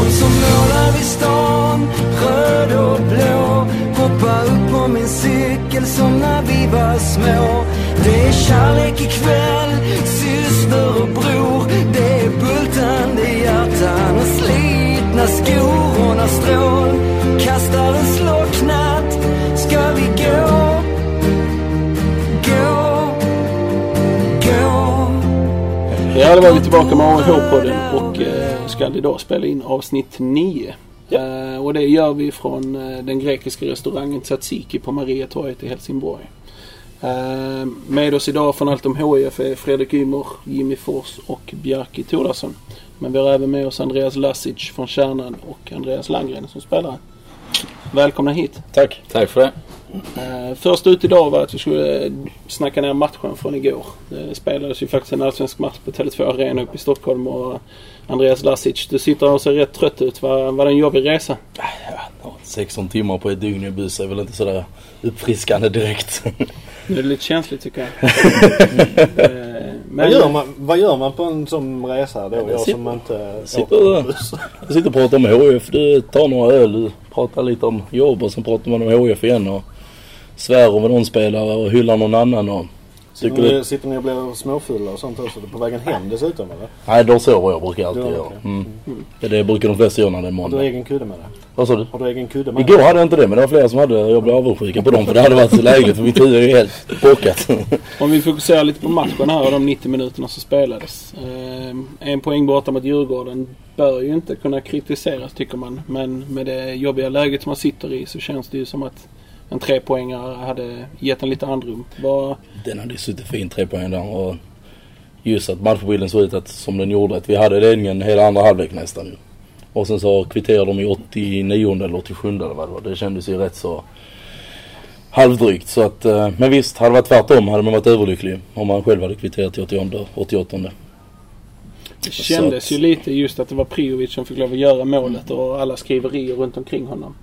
De som målar i stan, röd och blå, hoppa upp på min cykel som när vi var små. Det är kärlek ikväll, syster och bror. Det är bultande hjärtan och slitna skor. Och när strål kastar en slocknat ska vi gå. Ja, då var vi tillbaka med AIH-podden och ska idag spela in avsnitt 9. Och det gör vi från den grekiska restaurangen Tzatziki på Mariatorget i Helsingborg. Med oss idag från Allt om HIF är Fredrik Ymer, Jimmy Fors och Bjarki Thorason. Men vi har även med oss Andreas Lasic från Kärnan och Andreas Langgren som spelare. Välkomna hit. Tack för det. Först ut idag var att vi skulle snacka ner matchen från igår. Det spelades ju faktiskt en allsvensk match på Tele2 Arena uppe i Stockholm och Andreas Lasic, du sitter och ser rätt trött ut. Var det en jobbig resa? 16 timmar på ett dygn i buss är väl inte sådär uppfriskande direkt. Nu är det lite känsligt tycker jag. Men vad gör man på en sån resa då? Jag som inte sitter och pratar om HIF. Du tar några öl, du pratar lite om jobb och sen pratar man om HIF igen och svär om någon spelare och hyllar någon annan. Och sitter ni och blir småfulla och sånt också? På vägen hem dessutom eller? Nej, då sover jag brukar alltid göra. Det brukar de flesta göra när det är måndag. Har du egen kudde med dig? Vad sa du? Har du egen kudde med Igår hade jag inte det, men det var flera som hade. Jag blev avundsjuka på dem för det hade varit så lägligt för mitt huvud är ju helt bockat. Om vi fokuserar lite på matchen här och de 90 minuterna som spelades. En poäng borta mot Djurgården bör ju inte kunna kritiseras tycker man. Men med det jobbiga läget som man sitter i så känns det ju som att en 3-poängare hade gett en lite andrum. Den hade ju suttit fint 3 poäng där och just att matchbilden såg ut att, som den gjorde att vi hade ledningen hela andra halvlek nästan. Och sen så kvitterade de i 89 eller 87 eller vad det var. Det kändes ju rätt så halvdrygt. Så att, men visst, hade det varit tvärtom hade man varit överlycklig om man själv hade kvitterat till 88. Det kändes ju lite just att det var Priovic som fick lov att göra målet och alla skriverier runt omkring honom.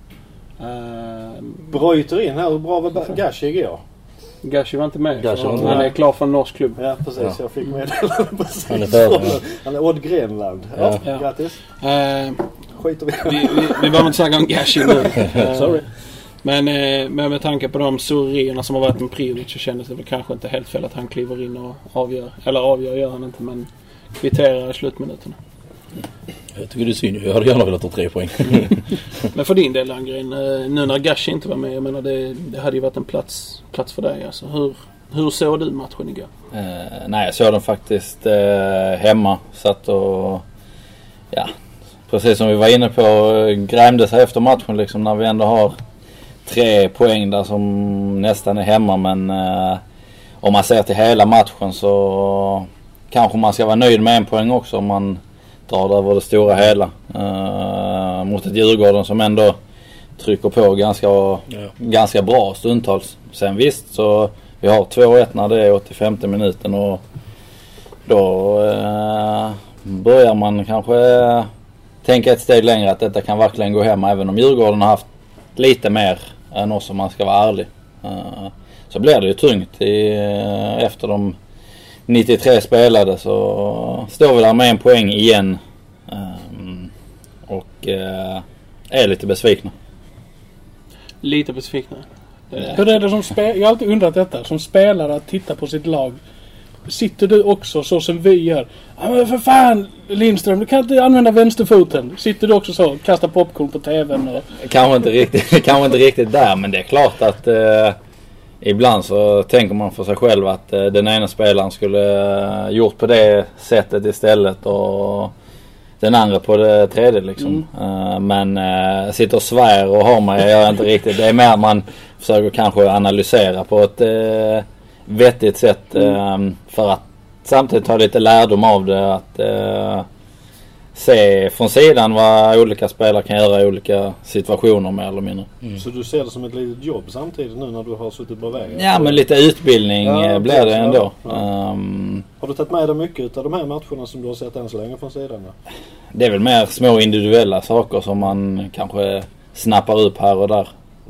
Bryter in här, hur bra var Gashi igår? Gashi var inte med. Han är klar för en norsk klubb. Ja, precis. Jag fick meddelande precis. Han är Odd Grenland. Grattis. Skiter vi var inte snacka om Gashi nu. Sorry. Men med tanke på de surrierna som har varit med Priovic så kändes det väl kanske inte helt fel att han kliver in och avgör. Eller avgör gör han inte, men kvitterar i slutminuterna. Jag tycker det är synd. Jag hade gärna velat ta 3 poäng. Men för din del Landgren, nu när Gashi inte var med, jag menar det hade ju varit en plats för dig. Alltså. Hur såg du matchen igår? Nej, jag såg den faktiskt hemma. Satt och precis som vi var inne på, grämde sig efter matchen liksom, när vi ändå har 3 poäng där som nästan är hemma. Men om man ser till hela matchen så kanske man ska vara nöjd med 1 poäng också om man drar över det stora hela mot ett Djurgården som ändå trycker på ganska bra stundtals. Sen visst så vi har 2-1 när det är 85 minuten och då börjar man kanske tänka ett steg längre att detta kan verkligen gå hem även om Djurgården har haft lite mer än oss om man ska vara ärlig. Så blir det ju tungt efter de 93 spelade så står vi där med 1 poäng igen och är lite besvikna. Lite besvikna? Hur är det jag har alltid undrat detta, som spelare att titta på sitt lag. Sitter du också så som vi gör? Ja men för fan Lindström, du kan inte använda vänsterfoten. Sitter du också så, kastar popcorn på tvn? Och... Kanske inte riktigt där, men det är klart att ibland så tänker man för sig själv att den ena spelaren skulle gjort på det sättet istället och den andra på det tredje liksom. Men sitter och svär och har man gör inte riktigt. Det är mer att man försöker kanske analysera på ett vettigt sätt för att samtidigt ta lite lärdom av det, att se från sidan vad olika spelare kan göra i olika situationer mer eller mindre. Så du ser det som ett litet jobb samtidigt nu när du har suttit på vägen? Ja, men lite utbildning blir det ändå. Har du tagit med dig mycket av de här matcherna som du har sett än så länge från sidan? Det är väl mer små individuella saker som man kanske snappar upp här och där.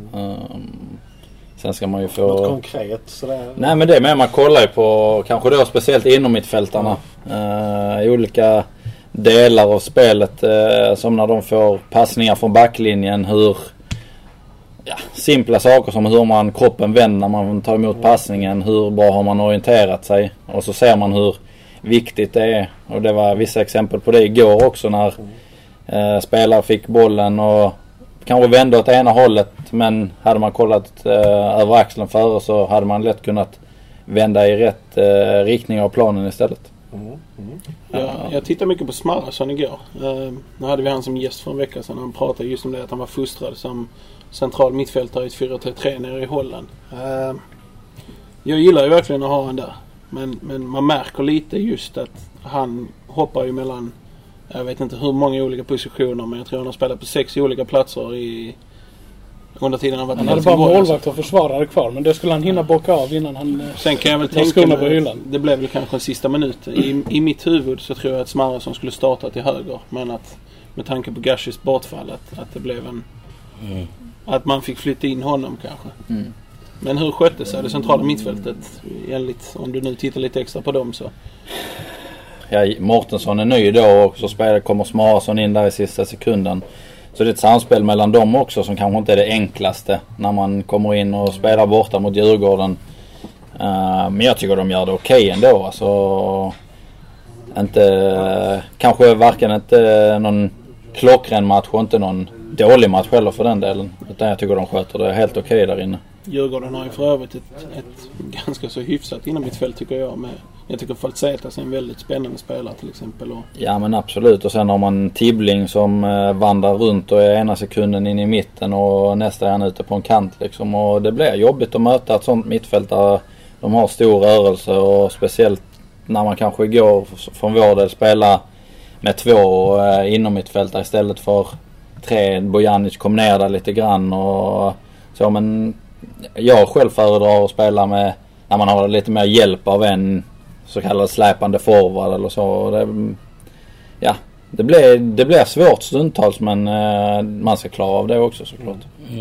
Sen ska man ju få... Något konkret sådär? Nej, men det är med man kollar ju på kanske då speciellt inom mittfältarna. Olika delar av spelet som när de får passningar från backlinjen, hur simpla saker som hur man kroppen vänder när man tar emot passningen, hur bra har man orienterat sig, och så ser man hur viktigt det är. Och det var vissa exempel på det igår också när spelare fick bollen och kanske vände åt ena hållet, men hade man kollat över axeln före så hade man lätt kunnat vända i rätt riktning av planen istället. Jag tittade mycket på Smarrason igår. Nu hade vi han som gäst för en vecka sedan. Han pratade just om det att han var fostrad som central mittfältare i ett 4-3-3 nere i Holland. Jag gillar ju verkligen att ha han där. Men man märker lite just att han hoppar ju mellan, jag vet inte hur många olika positioner, men jag tror han har spelat på 6 olika platser under tiden han varit. Han hade bara målvakt och försvarare kvar, men det skulle han hinna bocka av innan han sen kan jag väl tänka på hyllan. Det blev väl kanske en sista minut. I mitt huvud så tror jag att Smarrason skulle starta till höger, men att med tanke på Gashis bortfall att det blev att man fick flytta in honom kanske. Men hur sköttes det centrala mittfältet enligt, om du nu tittar lite extra på dem så? Ja, Mårtensson är ny då och så kommer Smarrason in där i sista sekunden. Så det är ett samspel mellan dem också som kanske inte är det enklaste när man kommer in och spelar borta mot Djurgården. Men jag tycker de gör det okej ändå. Alltså, kanske varken inte någon klockren match och inte någon dålig match heller för den delen. Utan jag tycker de sköter det helt okej där inne. Djurgården har ju för övrigt ett ganska så hyfsat inom mitt fält tycker jag. Jag tycker Falsetas är en väldigt spännande spelare till exempel. Ja men absolut, och sen har man Tibbling som vandrar runt och är ena sekunden in i mitten och nästa är han ute på en kant liksom. Och det blir jobbigt att möta ett sånt mittfält där de har stor rörelse, och speciellt när man kanske går från vår del spela med 2 inom mittfältare istället för 3. Bojanic kom ner där lite grann och så, men jag själv föredrar att spela med när man har lite mer hjälp av en så kallad släpande forward eller så. Det blir svårt stundtals, men man ska klara av det också såklart.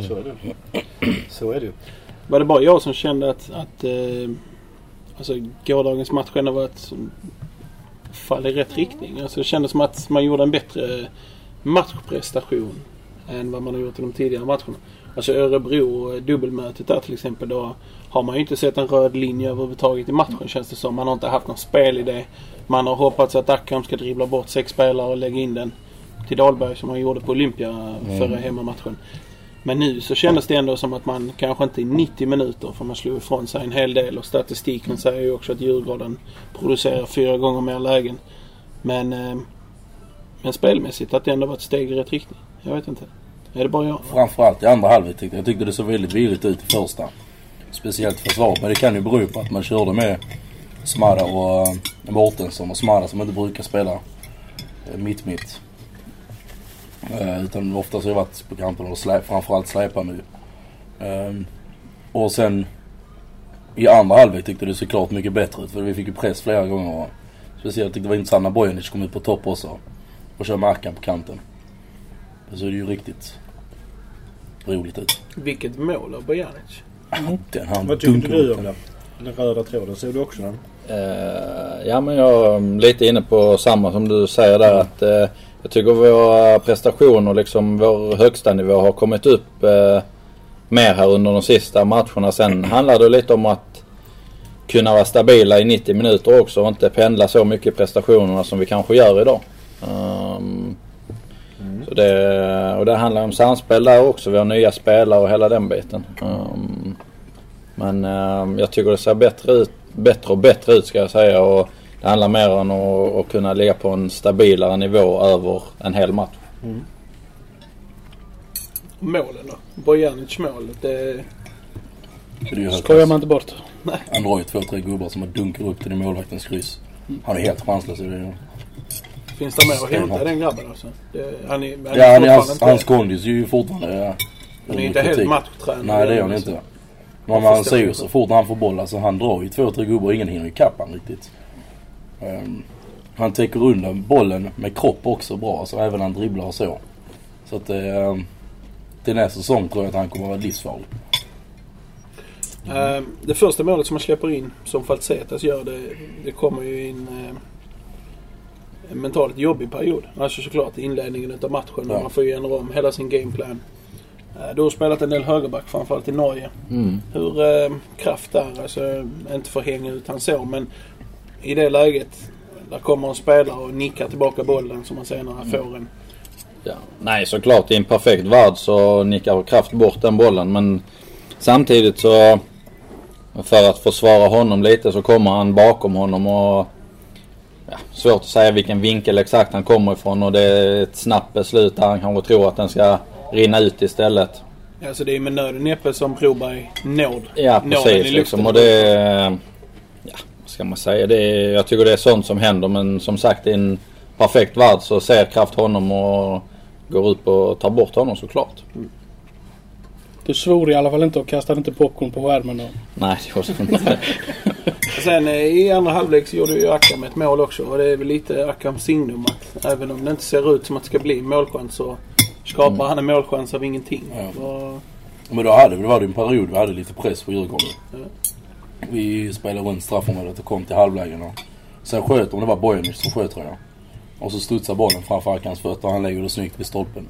Så är det ju. Var det bara jag som kände att alltså gårdagens match har varit fall i rätt riktning? Alltså det kändes som att man gjorde en bättre matchprestation än vad man har gjort i de tidigare matcherna. Alltså Örebro dubbelmötet där till exempel, då har man ju inte sett en röd linje överhuvudtaget i matchen, känns det som. Man har inte haft någon spel i det. Man har hoppats att Akram ska dribbla bort 6 spelare och lägga in den till Dahlberg som han gjorde på Olympia förra hemmamatchen. Men nu så kändes det ändå som att man kanske inte i 90 minuter, för man slog ifrån sig en hel del, och statistiken säger ju också att Djurgården producerar 4 gånger mer lägen. Men spelmässigt att det ändå var ett steg i rätt riktning. Jag vet inte. Är det bara jag? Framförallt i andra halvlek tyckte det så väldigt virrigt ut i första. Speciellt försvar, men det kan ju bero på att man körde med Smada och Mårtensson, och Smada som inte brukar spela mitt. Utan ofta så har jag varit på kanten och framförallt släpa nu. Och sen i andra halvlek tyckte det såklart mycket bättre ut, för vi fick ju press flera gånger. Speciellt tyckte det var intressant när Bojanic kom ut på topp också och kör med Akram på kanten. Så är det ju riktigt roligt ut. Vilket mål av Bojanic. Vad tycker du om det? Den röda tråden, ser du också den? Ja, men jag är lite inne på samma som du säger där, att jag tycker våra prestationer, liksom vår högsta nivå, har kommit upp mer här under de sista matcherna. Sen handlar det lite om att kunna vara stabila i 90 minuter också och inte pendla så mycket prestationerna som vi kanske gör idag. Så det handlar om samspel där också. Vi har nya spelare och hela den biten. Men jag tycker det ser bättre och bättre ut, ska jag säga, och det handlar mer om att kunna ligga på en stabilare nivå över en hel match. Målen då? Bojanic målet, det skojar man inte bort. Nej. Han drar ju 2-3 gubbar som har dunkar upp till den målvaktens kryss. Han är helt chanslös i det. Finns det mer att hämta den grabben alltså? Hans kondis är ju fortfarande... Han är inte helt matchtränare. Nej, det är han inte. Men man ser ju så fort han får boll, alltså han drar ju 2-3 gubbar och ingen hinner i kappan riktigt. Han täcker undan bollen med kropp också bra, så även han dribblar och så. Så att till nästa säsong tror jag att han kommer att vara livsfarlig. Det första målet som man släpper in, som Falsetas gör, det kommer ju in mentalt jobbig period. Alltså såklart inledningen av matchen när man får ändra om hela sin gameplan. Du har spelat en del högerback, framförallt i Norge. Hur Kraft där, alltså inte för hänga ut han så, men i det läget där kommer en spelare och nickar tillbaka bollen som man senare får en. Ja. Nej, såklart i en perfekt värld så nickar Kraft bort den bollen, men samtidigt så för att försvara honom lite så kommer han bakom honom och svårt att säga vilken vinkel exakt han kommer ifrån, och det är ett snabbt beslut där han kanske tror att den ska rinna ut istället. Ja, så det är med nöden näppe som Broberg nåd. Ja, precis liksom, och det ska man säga, jag tycker det är sånt som händer, men som sagt i en perfekt värld så ser Kraft honom och går upp och tar bort honom såklart. Du svor i alla fall inte och kastade inte popcorn på skärmen då? Nej, det gjorde inte. Sen i andra halvlek så gjorde ju Akam ett mål också, och det är väl lite Akams signum att även om det inte ser ut som att det ska bli målchans så skapar han en målchans av ingenting. Men då var det en period vi hade lite press på Djurgården. Vi spelade runt straffområdet och kom till halvlägen och sen sköt, om det var Bojanic som sköt tror jag. Och så studsar bollen framför Akams fötter och han lägger det snyggt vid stolpen.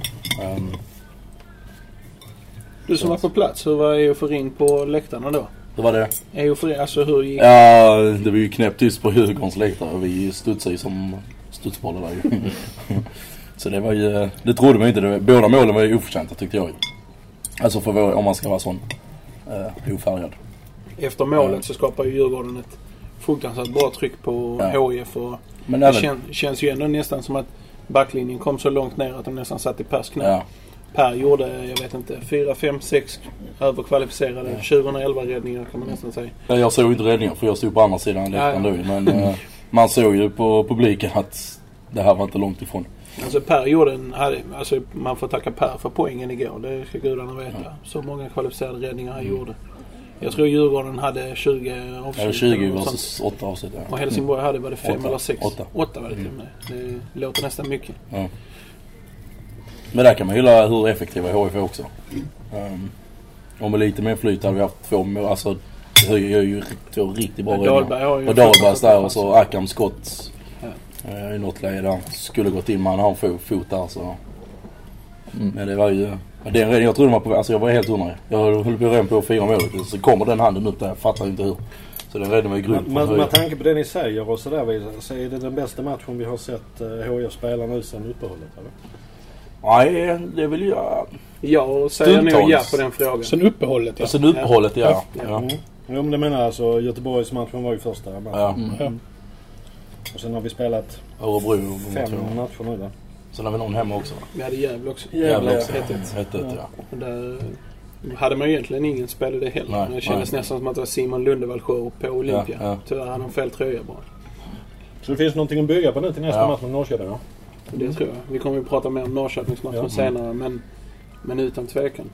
Du som var på plats, hur var euforin på läktarna då? Det var det. Eufori, alltså hur gick... Ja, det var ju knäppt tyst på Djurgårdens läktare och vi studsade ju som studsbollar där ju. Så det var ju, det trodde man inte. Båda målen var ju oförtjänta tyckte jag ju. Alltså för om man ska vara sån ofärgad. Efter målet så skapar ju Djurgården ett fruktansvärt bra tryck på HIF och men det känns ju ändå nästan som att backlinjen kom så långt ner att de nästan satt i Pers knä. Per gjorde, jag vet inte, 4, 5, 6 överkvalificerade 2011-räddningar kan man nästan säga. Jag såg inte räddningar för jag stod på andra sidan läktaren då, men man såg ju på publiken att det här var inte långt ifrån. Alltså Per gjorde alltså man får tacka Per för poängen igår, det ska gudarna veta. Så många kvalificerade räddningar han gjorde. Jag tror Djurgården hade 20 avslut. Ja, 20 versus 8 avslut. Ja. Och Helsingborg hade, var det 5 eller 6? 8 var det till och med. Det låter nästan mycket. Ja. Men där kan man hylla hur effektiva HIF också. Och med lite mer flyt hade vi haft 2 mål. Alltså det gör ju riktigt bra räddningar. Och Dahlbergs där och så Akam skott i något läge där. Skulle gått in, man har en fot där så. Men det var ju... jag trodde man på, alltså jag var helt undrig. Jag höll på redan på 4 mål. Så kommer den handen upp där, jag fattar inte hur. Så den räddade mig grymt. Med tanke på det ni säger och sådär, så är det den bästa matchen vi har sett HIF spela nu sedan uppehållet, eller? Nej, det vill jag... Ja, säger nog ja på den frågan. Sen uppehållet, ja. Sen uppehållet, ja. Jo, men det menar alltså, Göteborgs matchen var ju första matchen. Och sen har vi spelat 5 matcher nu då. Sen har vi någon hemma också. Vi hade Gävle också. Gävle också. 1-1, ja. Och där hade man egentligen ingen spelade heller. Nej, det kändes nästan som att det var Simon Lundevall show på Olympia. Ja. Tyvärr hade han fel tröja bara. Så det finns någonting att bygga på nu till nästa match med Norrköping då? Det tror jag. Vi kommer ju prata mer om Norrköpingsmatchen senare. Men utan tvekan.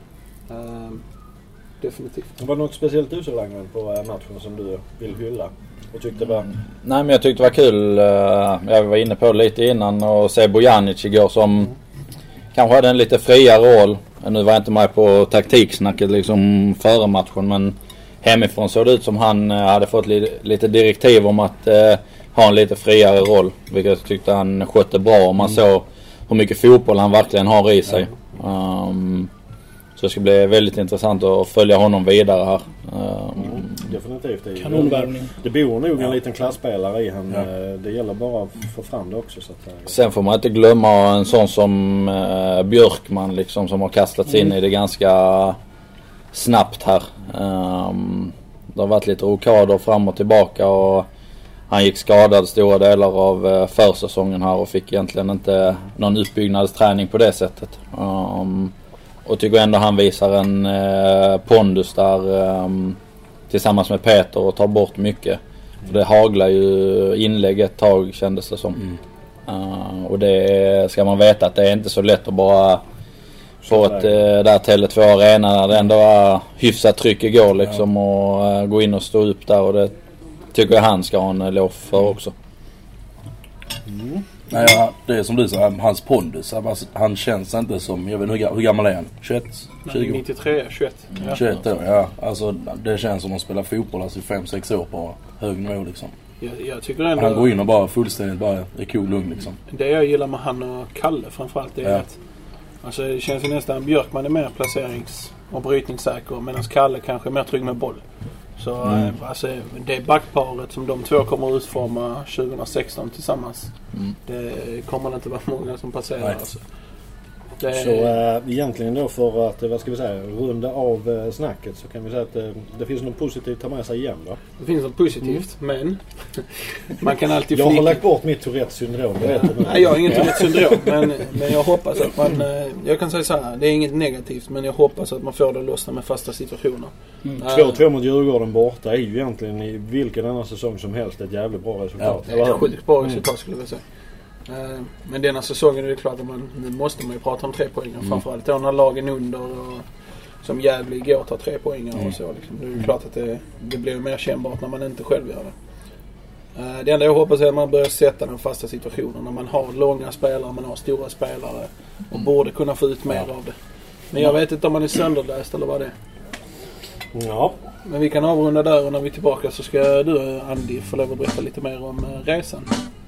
Definitivt. Var det något speciellt du så länge på matchen som du vill hylla? Och tyckte bara... Nej, men jag tyckte det var kul. Jag var inne på det lite innan och se Bojanic igår som kanske hade en lite friare roll. Nu var jag inte med på taktiksnacket liksom före matchen, men hemifrån såg det ut som han hade fått lite direktiv om att ha en lite friare roll. Vilket jag tyckte han skötte bra och man såg hur mycket fotboll han verkligen har i sig. Så det ska bli väldigt intressant att följa honom vidare här. Definitivt. Kanonvärvning. Det bor nog en liten klassspelare i han. Det gäller bara att få fram det också. Så att, sen får man inte glömma en sån som Björkman liksom, som har kastats in i det ganska snabbt här. Det har varit lite rokader fram och tillbaka och han gick skadad stora delar av försäsongen här och fick egentligen inte någon uppbyggnadsträning på det sättet. Och tycker ändå han visar en pondus där tillsammans med Peter och tar bort mycket. För det haglar ju inlägg ett tag kändes det som. Och det ska man veta att det är inte så lätt att bara få ett där Tele2 Arena där det ändå var hyfsat tryck igår liksom och gå in och stå upp där, och det tycker jag han ska ha en eloge för också. Nej, det är som du sa, hans pondus. Han känns inte som, jag vet inte hur gammal är han? 21? 20? 93, 21. 21 år, ja. Alltså det känns som att de spelar fotboll alltså 5-6 år på hög nivå liksom. Jag tycker ändå... Han går in och bara fullständigt bara är cool lugn liksom. Det jag gillar med han och Kalle framförallt är att alltså det känns ju nästan Björkman är mer placerings- och brytningssäker medan Kalle kanske är mer trygg med boll. Så alltså, det backparet som de två kommer att utforma 2016 tillsammans. Det kommer det inte vara många som passerar. Alltså. Så egentligen då för att, vad ska vi säga, runda av snacket så kan vi säga att det finns något positivt att ta med sig igen då. Det finns något positivt, men man kan alltid Jag har lagt bort mitt Tourettes-syndrom. Nej, jag har inget Tourettes-syndrom, men jag hoppas att man, jag kan säga så här, det är inget negativt, men jag hoppas att man får det att lossna med fasta situationer. 2-2 mot Djurgården borta är ju egentligen i vilken annan säsong som helst ett jävligt bra resultat. Ja, det är ett sjukt bra resultat skulle jag säga. Men denna säsongen är det klart att nu måste man ju prata om 3 poäng. Framförallt då när lagen under och som Gävle igår tar 3 poäng och så. Liksom. Det är ju klart att det blir mer kännbart när man inte själv gör det. Det enda jag hoppas är att man börjar sätta den fasta situationen när man har långa spelare, man har stora spelare och borde kunna få ut mer av det. Men jag vet inte om man är sönderläst eller vad det är. Ja. Men vi kan avrunda där och när vi är tillbaka så ska du, Andy, få lov att berätta lite mer om resan.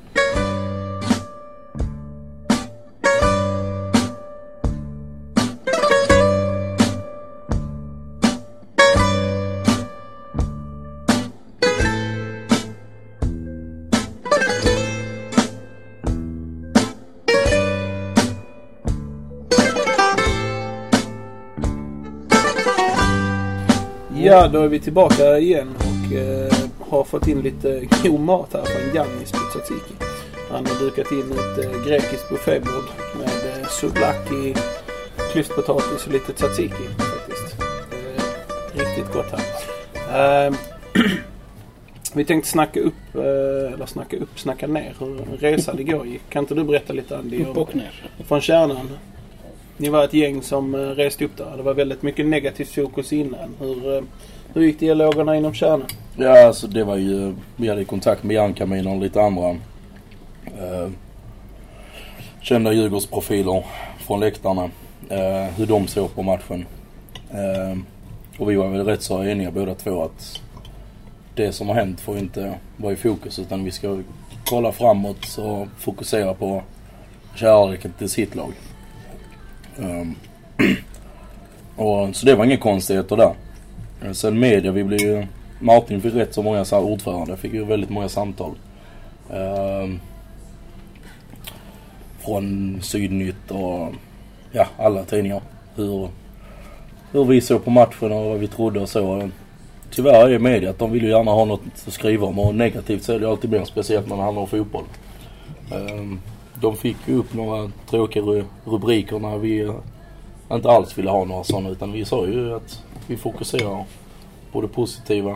Ja, då är vi tillbaka igen och har fått in lite god mat här från Jannis på Tzatziki. Han har dukat in ett grekiskt buffébord med souvlaki, klyftpotatis och lite tzatziki faktiskt. Riktigt gott här. Vi tänkte snacka ner hur resan igår gick. Kan inte du berätta lite, Andy? Upp och ner. Från kärnan. Ni var ett gäng som reste upp där. Det var väldigt mycket negativt fokus innan. Hur gick dialogerna inom kärnan? Ja, alltså det var ju... Vi hade kontakt med Jan Kamin och lite andra kända Djurgårdsprofiler från läktarna. Hur de såg på matchen. Och vi var väl rätt så eniga båda två att det som har hänt får inte vara i fokus, utan vi ska kolla framåt och fokusera på kärleken till sitt lag. Och så det var inga konstigheter där. Sen media, Martin fick rätt så många ordförande, fick ju väldigt många samtal från Sydnytt och alla tidningar hur vi såg på matchen och vad vi trodde och så. Tyvärr är media att de vill ju gärna ha något att skriva om, och negativt så är det alltid mer speciellt när det handlar om fotboll. De fick ju upp några tråkiga rubriker när vi inte alls ville ha några sådana, utan vi sa ju att vi fokuserar på det positiva.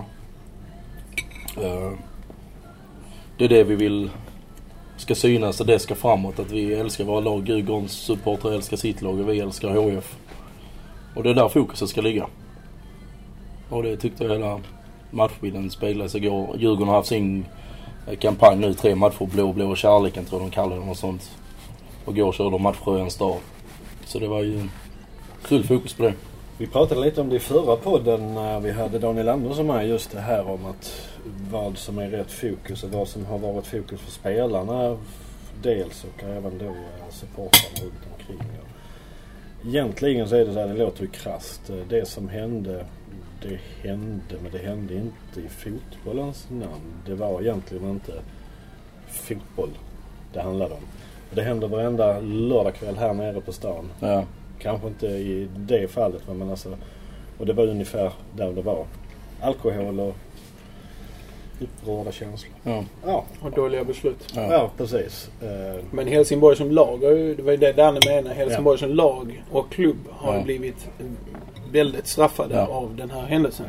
Det är det vi vill ska synas och det ska framåt, att vi älskar våra lag. Djurgårdens supportrar älskar sitt lag och vi älskar HF. Och det är där fokuset ska ligga. Och det tyckte jag hela matchbilden speglades igår. Djurgården har haft sin kampanj nu, 3 matcher, blå och kärleken tror jag de kallar det och sånt. Och igår körde de matchsjöns dag. Så det var ju full fokus på det. Vi pratade lite om det i förra podden när vi hade Daniel Andersson med, just det här om att vad som är rätt fokus och vad som har varit fokus för spelarna dels och även då supportarna runt omkring. Egentligen så är det så här, det låter ju krasst. Det som hände, men det hände inte i fotbollens namn. Det var egentligen inte fotboll det handlade om. Det hände varenda lördagkväll här nere på stan. Ja. Kanske inte i det fallet, men alltså, och det var ungefär där det var. Alkohol och upprörda känslor. Ja. Och dåliga beslut. Ja, precis. Men Helsingborg som lag, det var ju det Danne menar. Helsingborg som lag och klubb har blivit väldigt straffade av den här händelsen.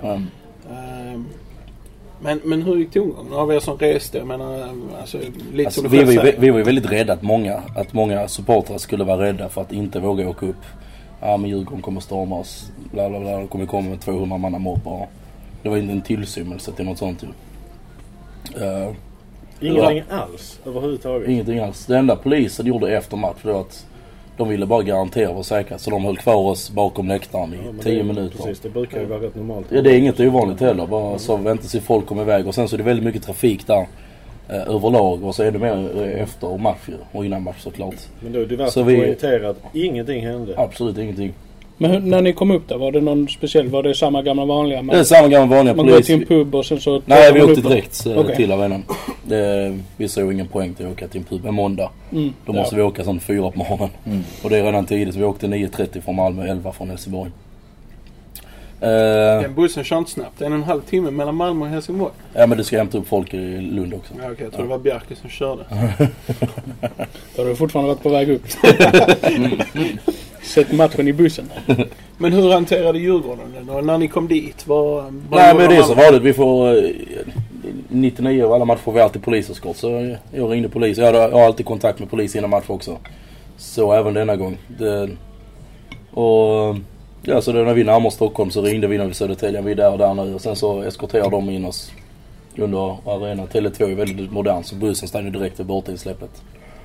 Men hur gick tongången av er som reste? Jag menar, alltså, lite som vi var ju väldigt rädda att många supportrar skulle vara rädda för att inte våga åka upp. Ja, men Djurgården kommer storma oss. Bla bla bla. De kommer komma med 200 manna mål bara. Det var inte en tillsymmelse till något sånt. Ingenting alls överhuvudtaget. Ingenting alls. Det enda polisen gjorde efter match var att de ville bara garantera vår säkerhet. Så de höll kvar oss bakom läktaren i 10 minuter. Precis, det brukar ju vara rätt normalt. Ja, det är inget ovanligt heller. Bara så väntar sig folk kommer iväg. Och sen så är det väldigt mycket trafik där. överlag, och så är det mer efter match och innan match såklart. Men då är det värt att poängtera att ingenting hände. Absolut ingenting. Men när ni kom upp där, var det någon speciell? Var det samma gamla vanliga? Det är samma gamla vanliga man polis. går till en pub och sen så... Nej, vi åkte direkt till arenan. Vi såg ingen poäng till att åka till en pub en måndag. Då måste vi åka sån 4 på morgonen. Och det är redan tidigt, så vi åkte 9:30 från Malmö, 11 från Helsingborg. Den bussen kör inte snabbt. Det är 1,5 timme mellan Malmö och Helsingborg. Ja, men du ska hämta upp folk i Lund också. Ja, okej, jag tror det var Bjarke som körde. Då har du fortfarande varit på väg upp. Sett matchen i bussen. Men hur hanterade Djurgården den då? När ni kom dit? Nej, men det är så vanligt. Vi får 99 av alla matcher får vi alltid poliseskort. Så jag ringde polis. Jag har alltid kontakt med polis innan match också. Så även denna gång. Så när vi närmar Stockholm så ringde vi när vi Södertälje. Vi är där och där nu. Och sen så eskorterar de in oss under arenan. Tele2 är väldigt modern, så bussen stannar direkt vid bortinsläppet.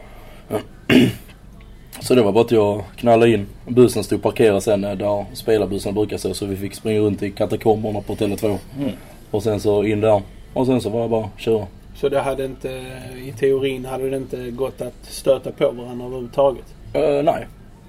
Så det var bara att jag knallade in. Bussen stod parkerad sen där spelarbussen brukar stå, så vi fick springa runt i katakomberna på Tele2. Och sen så in där. Och sen så var jag bara köra. Så det hade inte, i teorin hade det inte gått att stöta på varandra överhuvudtaget? Nej.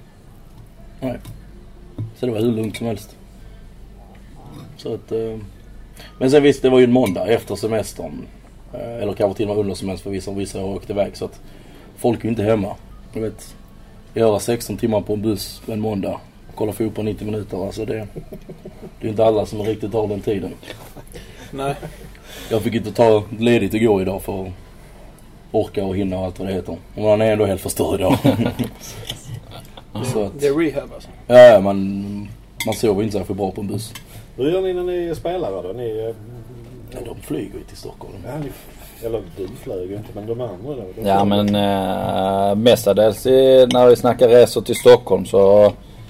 Så det var hur lugnt som helst. Så att, men sen visst, det var ju en måndag efter semestern. Eller kanske till och med under semestern för vissa har åkt iväg. Så att folk är ju inte hemma. Jag vet, göra 16 timmar på en buss en måndag. Kolla fotboll på 90 minuter. Alltså det är inte alla som riktigt har den tiden. Nej. Jag fick inte ta ledigt igår idag för att orka och hinna och allt vad det heter. Och man är ändå helt förstörd idag. Så att, det är rehab alltså? Ja, man sover inte så för bra på en buss. Hur gör ni när ni är spelare då? De flyger ju till Stockholm. Ja, eller du flög inte, men de andra då? Ja, men mestadels när vi snackar resor till Stockholm så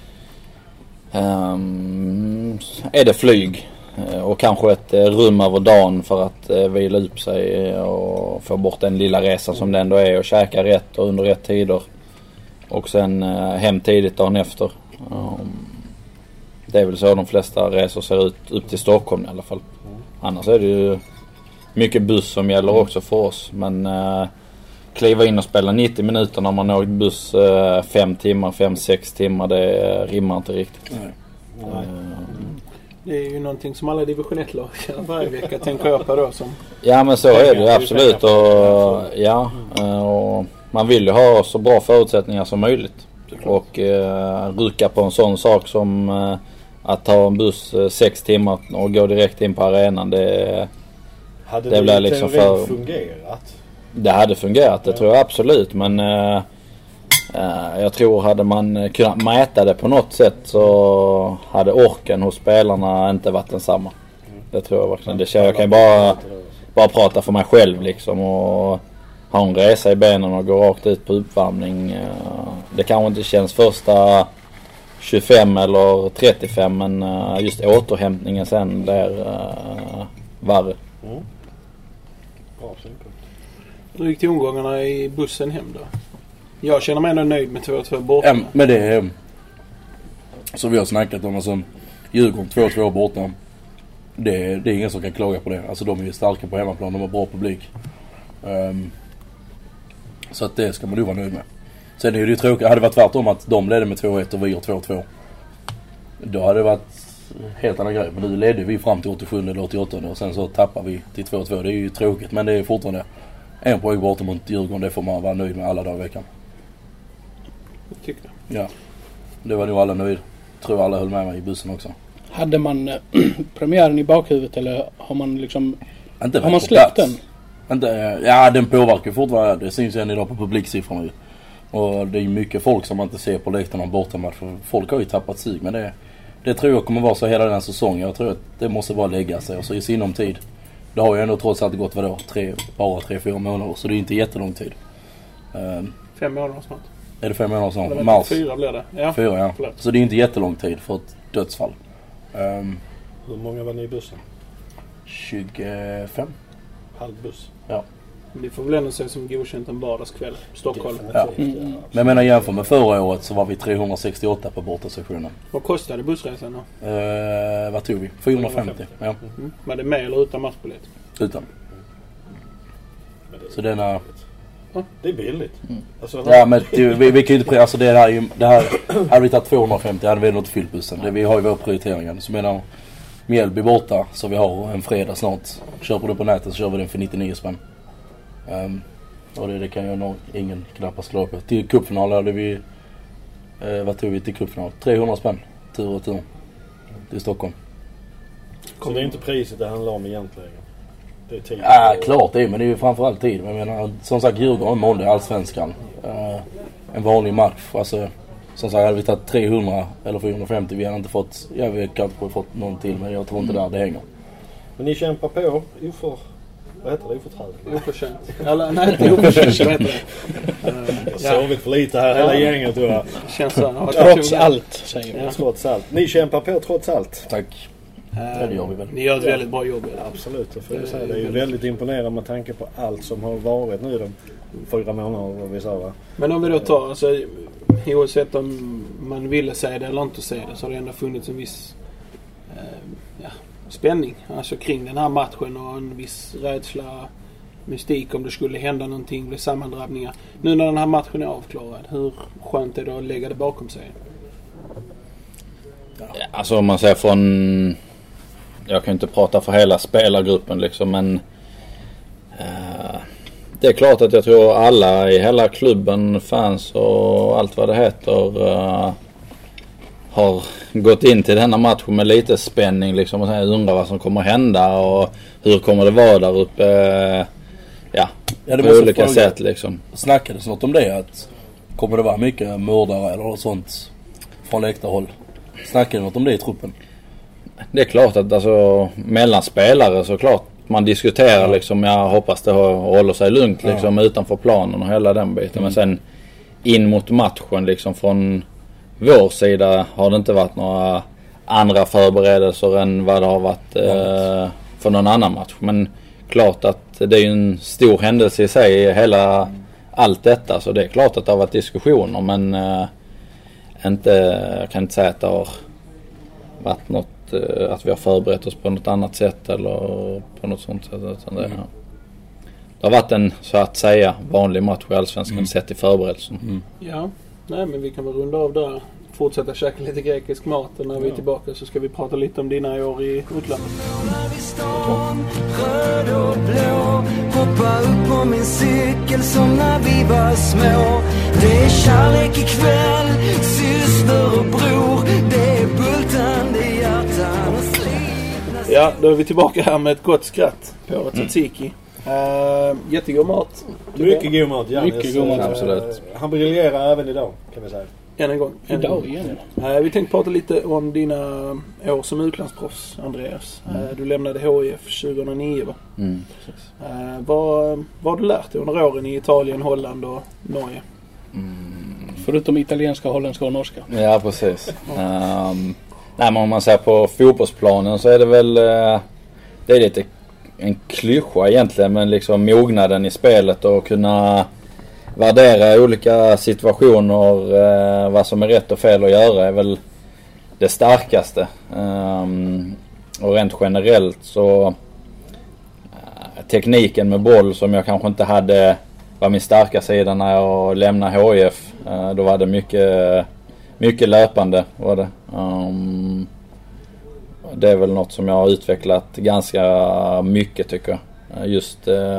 är det flyg. Och kanske ett rum över dagen för att vila upp sig och få bort den lilla resan som det ändå är, och käka rätt och under rätt tider. Och sen hem tidigt dagen efter. Det är väl så de flesta resor ser ut upp till Stockholm i alla fall. Annars är det ju mycket buss som gäller också för oss. Men kliva in och spela 90 minuter när man åkt buss 5-6 timmar, det rimmar inte riktigt. Nej. Det är ju någonting som alla division 1-lag varje vecka tänker jag på då. Som ja, men så är det absolut. Och man vill ju ha så bra förutsättningar som möjligt. Och rycka på en sån sak som att ta en buss 6 timmar och gå direkt in på arenan. Det blir liksom för fungerat? Det hade fungerat, det tror jag absolut. Men jag tror hade man kunnat mäta det på något sätt så hade orken hos spelarna inte varit densamma. Det tror jag verkligen. Jag kan bara prata för mig själv liksom, och ha en resa i benen och gå rakt ut på uppvärmning. Det kanske inte känns första 25 eller 35, men just återhämtningen sen blir värre. Bra synpunkt. Hur gick tongångarna i bussen hem då? Jag känner mig ändå nöjd med 2-2 borta. Men det är så vi har snackat om, alltså Djurgården 2-2 borta. Det är ingen som kan klaga på det. Alltså de är starka på hemmaplan, de har bra publik. Så att det ska man nog vara nöjd med. Sen är det ju tråkigt, hade det varit tvärtom att de ledde med 2-1 och vi gör 2-2. Då hade det varit helt annan grej. Men nu ledde vi fram till 87 eller 88 och sen så tappar vi till 2-2. Det är ju tråkigt, men det är fortfarande en poäng borta mot Djurgården. Det får man vara nöjd med alla dagar i veckan. Jag tycker det. Ja, det var nog alla nöjd. Tror alla höll med mig i bussen också. Hade man premiären i bakhuvudet eller har man liksom... Har man släppt den? Ja, den påverkar fortfarande. Det syns än idag på publiksiffrorna ju. Och det är mycket folk som man inte ser på läktarna bortamatch. Folk har ju tappat sig, men det tror jag kommer vara så hela den här säsongen. Jag tror att det måste bara lägga sig. Och så i sinom tid. Det har ju ändå trots allt gått bara 3-4 månader. Så det är inte jättelång tid. 5 månader snart. Är det 5 månader snart? Eller Mars. 4 blir det. Ja. 4, ja. Förlåt. Så det är inte jättelång tid för ett dödsfall. Hur många var ni i bussen? 25. Halv buss? Ja. Det får väl ändå se som godkänt en vardagskväll. Stockholm. Ja. Men jag menar, jämför med förra året så var vi 368 på bortasessionen. Vad kostade bussresan då? Vad tog vi? 450. Ja. Var det med eller utan matchbiljett? Utan. Men Så den är... Det är billigt. Alltså, Ja, men vi kan ju inte... Alltså det här hade vi tagit 250, hade vi nog inte fyllt bussen. Vi har ju vår prioriteringar. Så menar Mjällby borta, så vi har en fredag snart. Köper du på nätet så kör vi den för 99 spänn. Och det kan jag nog ingen knappast klara på. Till cupfinal hade vi... vad tog vi till cupfinal? 300 spänn. Tur och tur. Till Stockholm. Så det är inte priset det handlar om egentligen? Det är tid. Ja, klart det är, men det är ju framförallt tid. Jag menar, som sagt, Djurgården måndag, Allsvenskan. En vanlig match. Alltså, som sagt, hade vi tagit 300 eller 450, vi hade inte fått... Ja, vi kanske fått någon till, men jag tror inte där det hänger. Men ni kämpar på vad heter det? Oförträdligt? Oförtjänt. Eller nej, inte oförtjänt heter det. Jag har sovit för lite här hela gänget, tror jag. Känns så. Trots allt, säger vi. Ja. Trots allt. Ni kämpar på trots allt. Tack. Det gör vi väl. Ni gör ett väldigt bra jobb. Absolut, det får jag säga. Det är ju väldigt imponerande med tanke på allt som har varit nu de 4 månader, vad vi sa, va? Men om vi då tar, alltså, oavsett om man ville säga det eller inte säga det, så har det ändå funnits en viss spänning alltså kring den här matchen och en viss rädsla, mystik om det skulle hända någonting, bli sammandrabbningar. Nu när den här matchen är avklarad, hur skönt är det att lägga det bakom sig? Ja, alltså om man säger från... Jag kan inte prata för hela spelargruppen liksom, men det är klart att jag tror alla i hela klubben, fans och allt vad det heter, har gått in till denna matchen med lite spänning liksom, och sen undrar vad som kommer hända och hur kommer det vara där uppe, det på olika sätt liksom. Snackades något om det, att kommer det vara mycket mördare eller något sånt från läktarhåll? Snackade något om det i truppen? Det är klart att alltså, mellan spelare så klart man diskuterar liksom, jag hoppas det håller sig lugnt liksom, utanför planen och hela den biten. Men sen in mot matchen liksom, från vår sida har det inte varit några andra förberedelser än vad det har varit för någon annan match. Men klart att det är ju en stor händelse i sig, hela allt detta, så det är klart att det har varit diskussioner, men jag kan inte säga att det har varit något, att vi har förberett oss på något annat sätt eller på något sånt sätt, utan det har varit en, så att säga, vanlig match i Allsvenskan sett i förberedelsen. Ja, nej, men vi kan väl runda av där. Fortsätta käka lite grekisk mat, och när vi är tillbaka så ska vi prata lite om dina år i utlandet. Röd och blå, hoppa upp på min cykel som när vi var små. Det är kärlek ikväll, syster och bror. Det är bultande hjärtan. Ja, då är vi tillbaka här med ett gott skratt på Tsatsiki. Jättegod mat. Mycket god mat, Jannis. Mycket god mat, absolut. Han briljerar även idag, kan vi säga. Än en gång. Idag igen. Vi tänkte prata lite om dina år som utlandsproffs, Andreas. Du lämnade HIF 2009, va? Precis. Vad har du lärt dig under åren i Italien, Holland och Norge? Förutom italienska, holländska och norska. Ja, precis. Nej, men om man ser på fotbollsplanen så är det väl det är lite en klyscha egentligen, men liksom mognaden i spelet och kunna värdera olika situationer, vad som är rätt och fel att göra är väl det starkaste. Och rent generellt så tekniken med boll, som jag kanske inte hade, var min starka sida när jag lämnade HIF. Då var det mycket löpande, var det. Det är väl något som jag har utvecklat ganska mycket, tycker jag. Just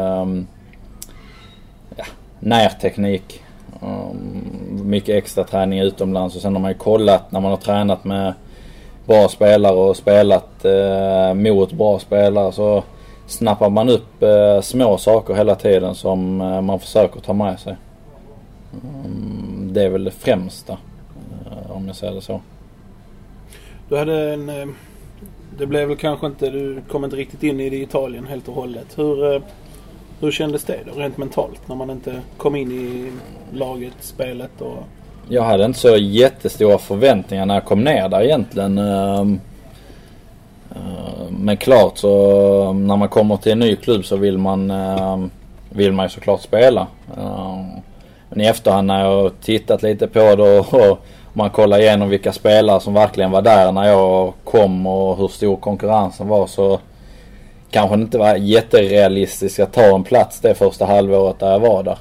närteknik. Mycket extra träning utomlands, och sen har man ju kollat när man har tränat med bra spelare och spelat mot bra spelare, så snappar man upp små saker hela tiden som man försöker ta med sig. Det är väl det främsta, om jag säger det så. Du hade det blev väl kanske inte, du kom inte riktigt in i det i Italien helt och hållet. Hur kändes det då, rent mentalt, när man inte kom in i laget, spelet och... Jag hade inte så jättestora förväntningar när jag kom ner där egentligen. Men klart, så när man kommer till en ny klubb så vill man ju såklart spela. Men i efterhand när jag tittat lite på det och man kollar igenom vilka spelare som verkligen var där när jag kom och hur stor konkurrensen var, så kanske inte var jätterealistiskt att ta en plats det första halvåret där jag var där.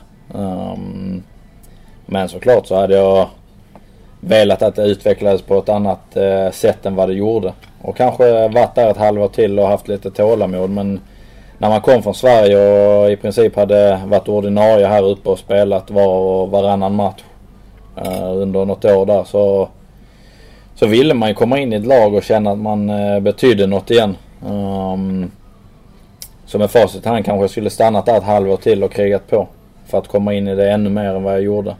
Men såklart så hade jag velat att det utvecklades på ett annat sätt än vad det gjorde. Och kanske varit där ett halvår till och haft lite tålamod. Men när man kom från Sverige och i princip hade varit ordinarie här uppe och spelat var och varannan match under något år där, så ville man ju komma in i ett lag och känna att man betydde något igen. Så med facit han kanske skulle stannat där ett halvår till och krigat på för att komma in i det ännu mer än vad jag gjorde.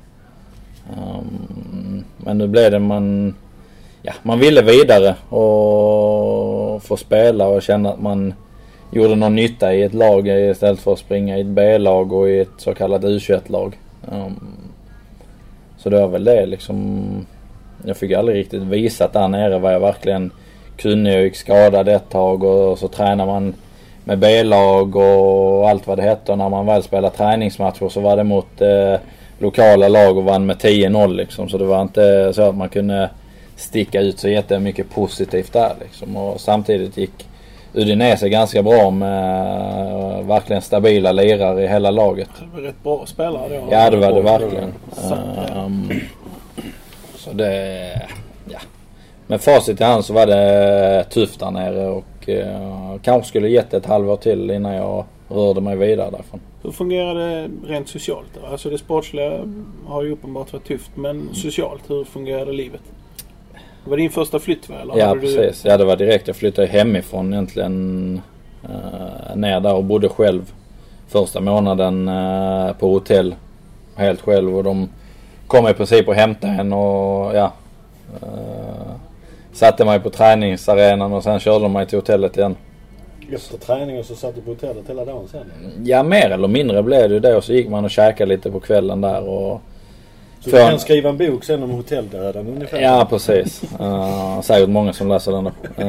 Men nu blev det man ville vidare och få spela och känna att man gjorde någon nytta i ett lag istället för att springa i ett B-lag och i ett så kallat U21-lag. Så det var väl det liksom. Jag fick aldrig riktigt visat där nere vad jag verkligen kunde. Jag gick skadad ett tag och så tränar man med B-lag och allt vad det hette. Och när man väl spelade träningsmatcher så var det mot lokala lag och vann med 10-0 liksom. Så det var inte så att man kunde sticka ut så jättemycket positivt där liksom. Och samtidigt gick Udinese ganska bra med verkligen stabila lirare i hela laget. Det var rätt bra spelare då. Ja, det var det verkligen. Så det, ja. Men facit i hand så var det tufft där nere och kanske skulle gett ett halvår till innan jag rörde mig vidare därifrån. Hur fungerar det rent socialt då? Alltså det sportsliga har ju uppenbart varit tufft, men socialt, hur fungerade livet? Var det din första flytt väl? Ja, precis. Ja, det var direkt. Jag flyttade hemifrån egentligen ner där och bodde själv första månaden på hotell. Helt själv och de kom i princip och hämtade en och satte mig på träningsarenan och sen körde de mig till hotellet igen. Efter träningen så satt du på hotellet hela dagen sen? Ja, mer eller mindre blev det det och så gick man och käkade lite på kvällen där och... Så du kan skriva en bok sen om hotelldöden ungefär? Ja, precis. Säkert många som läser den då.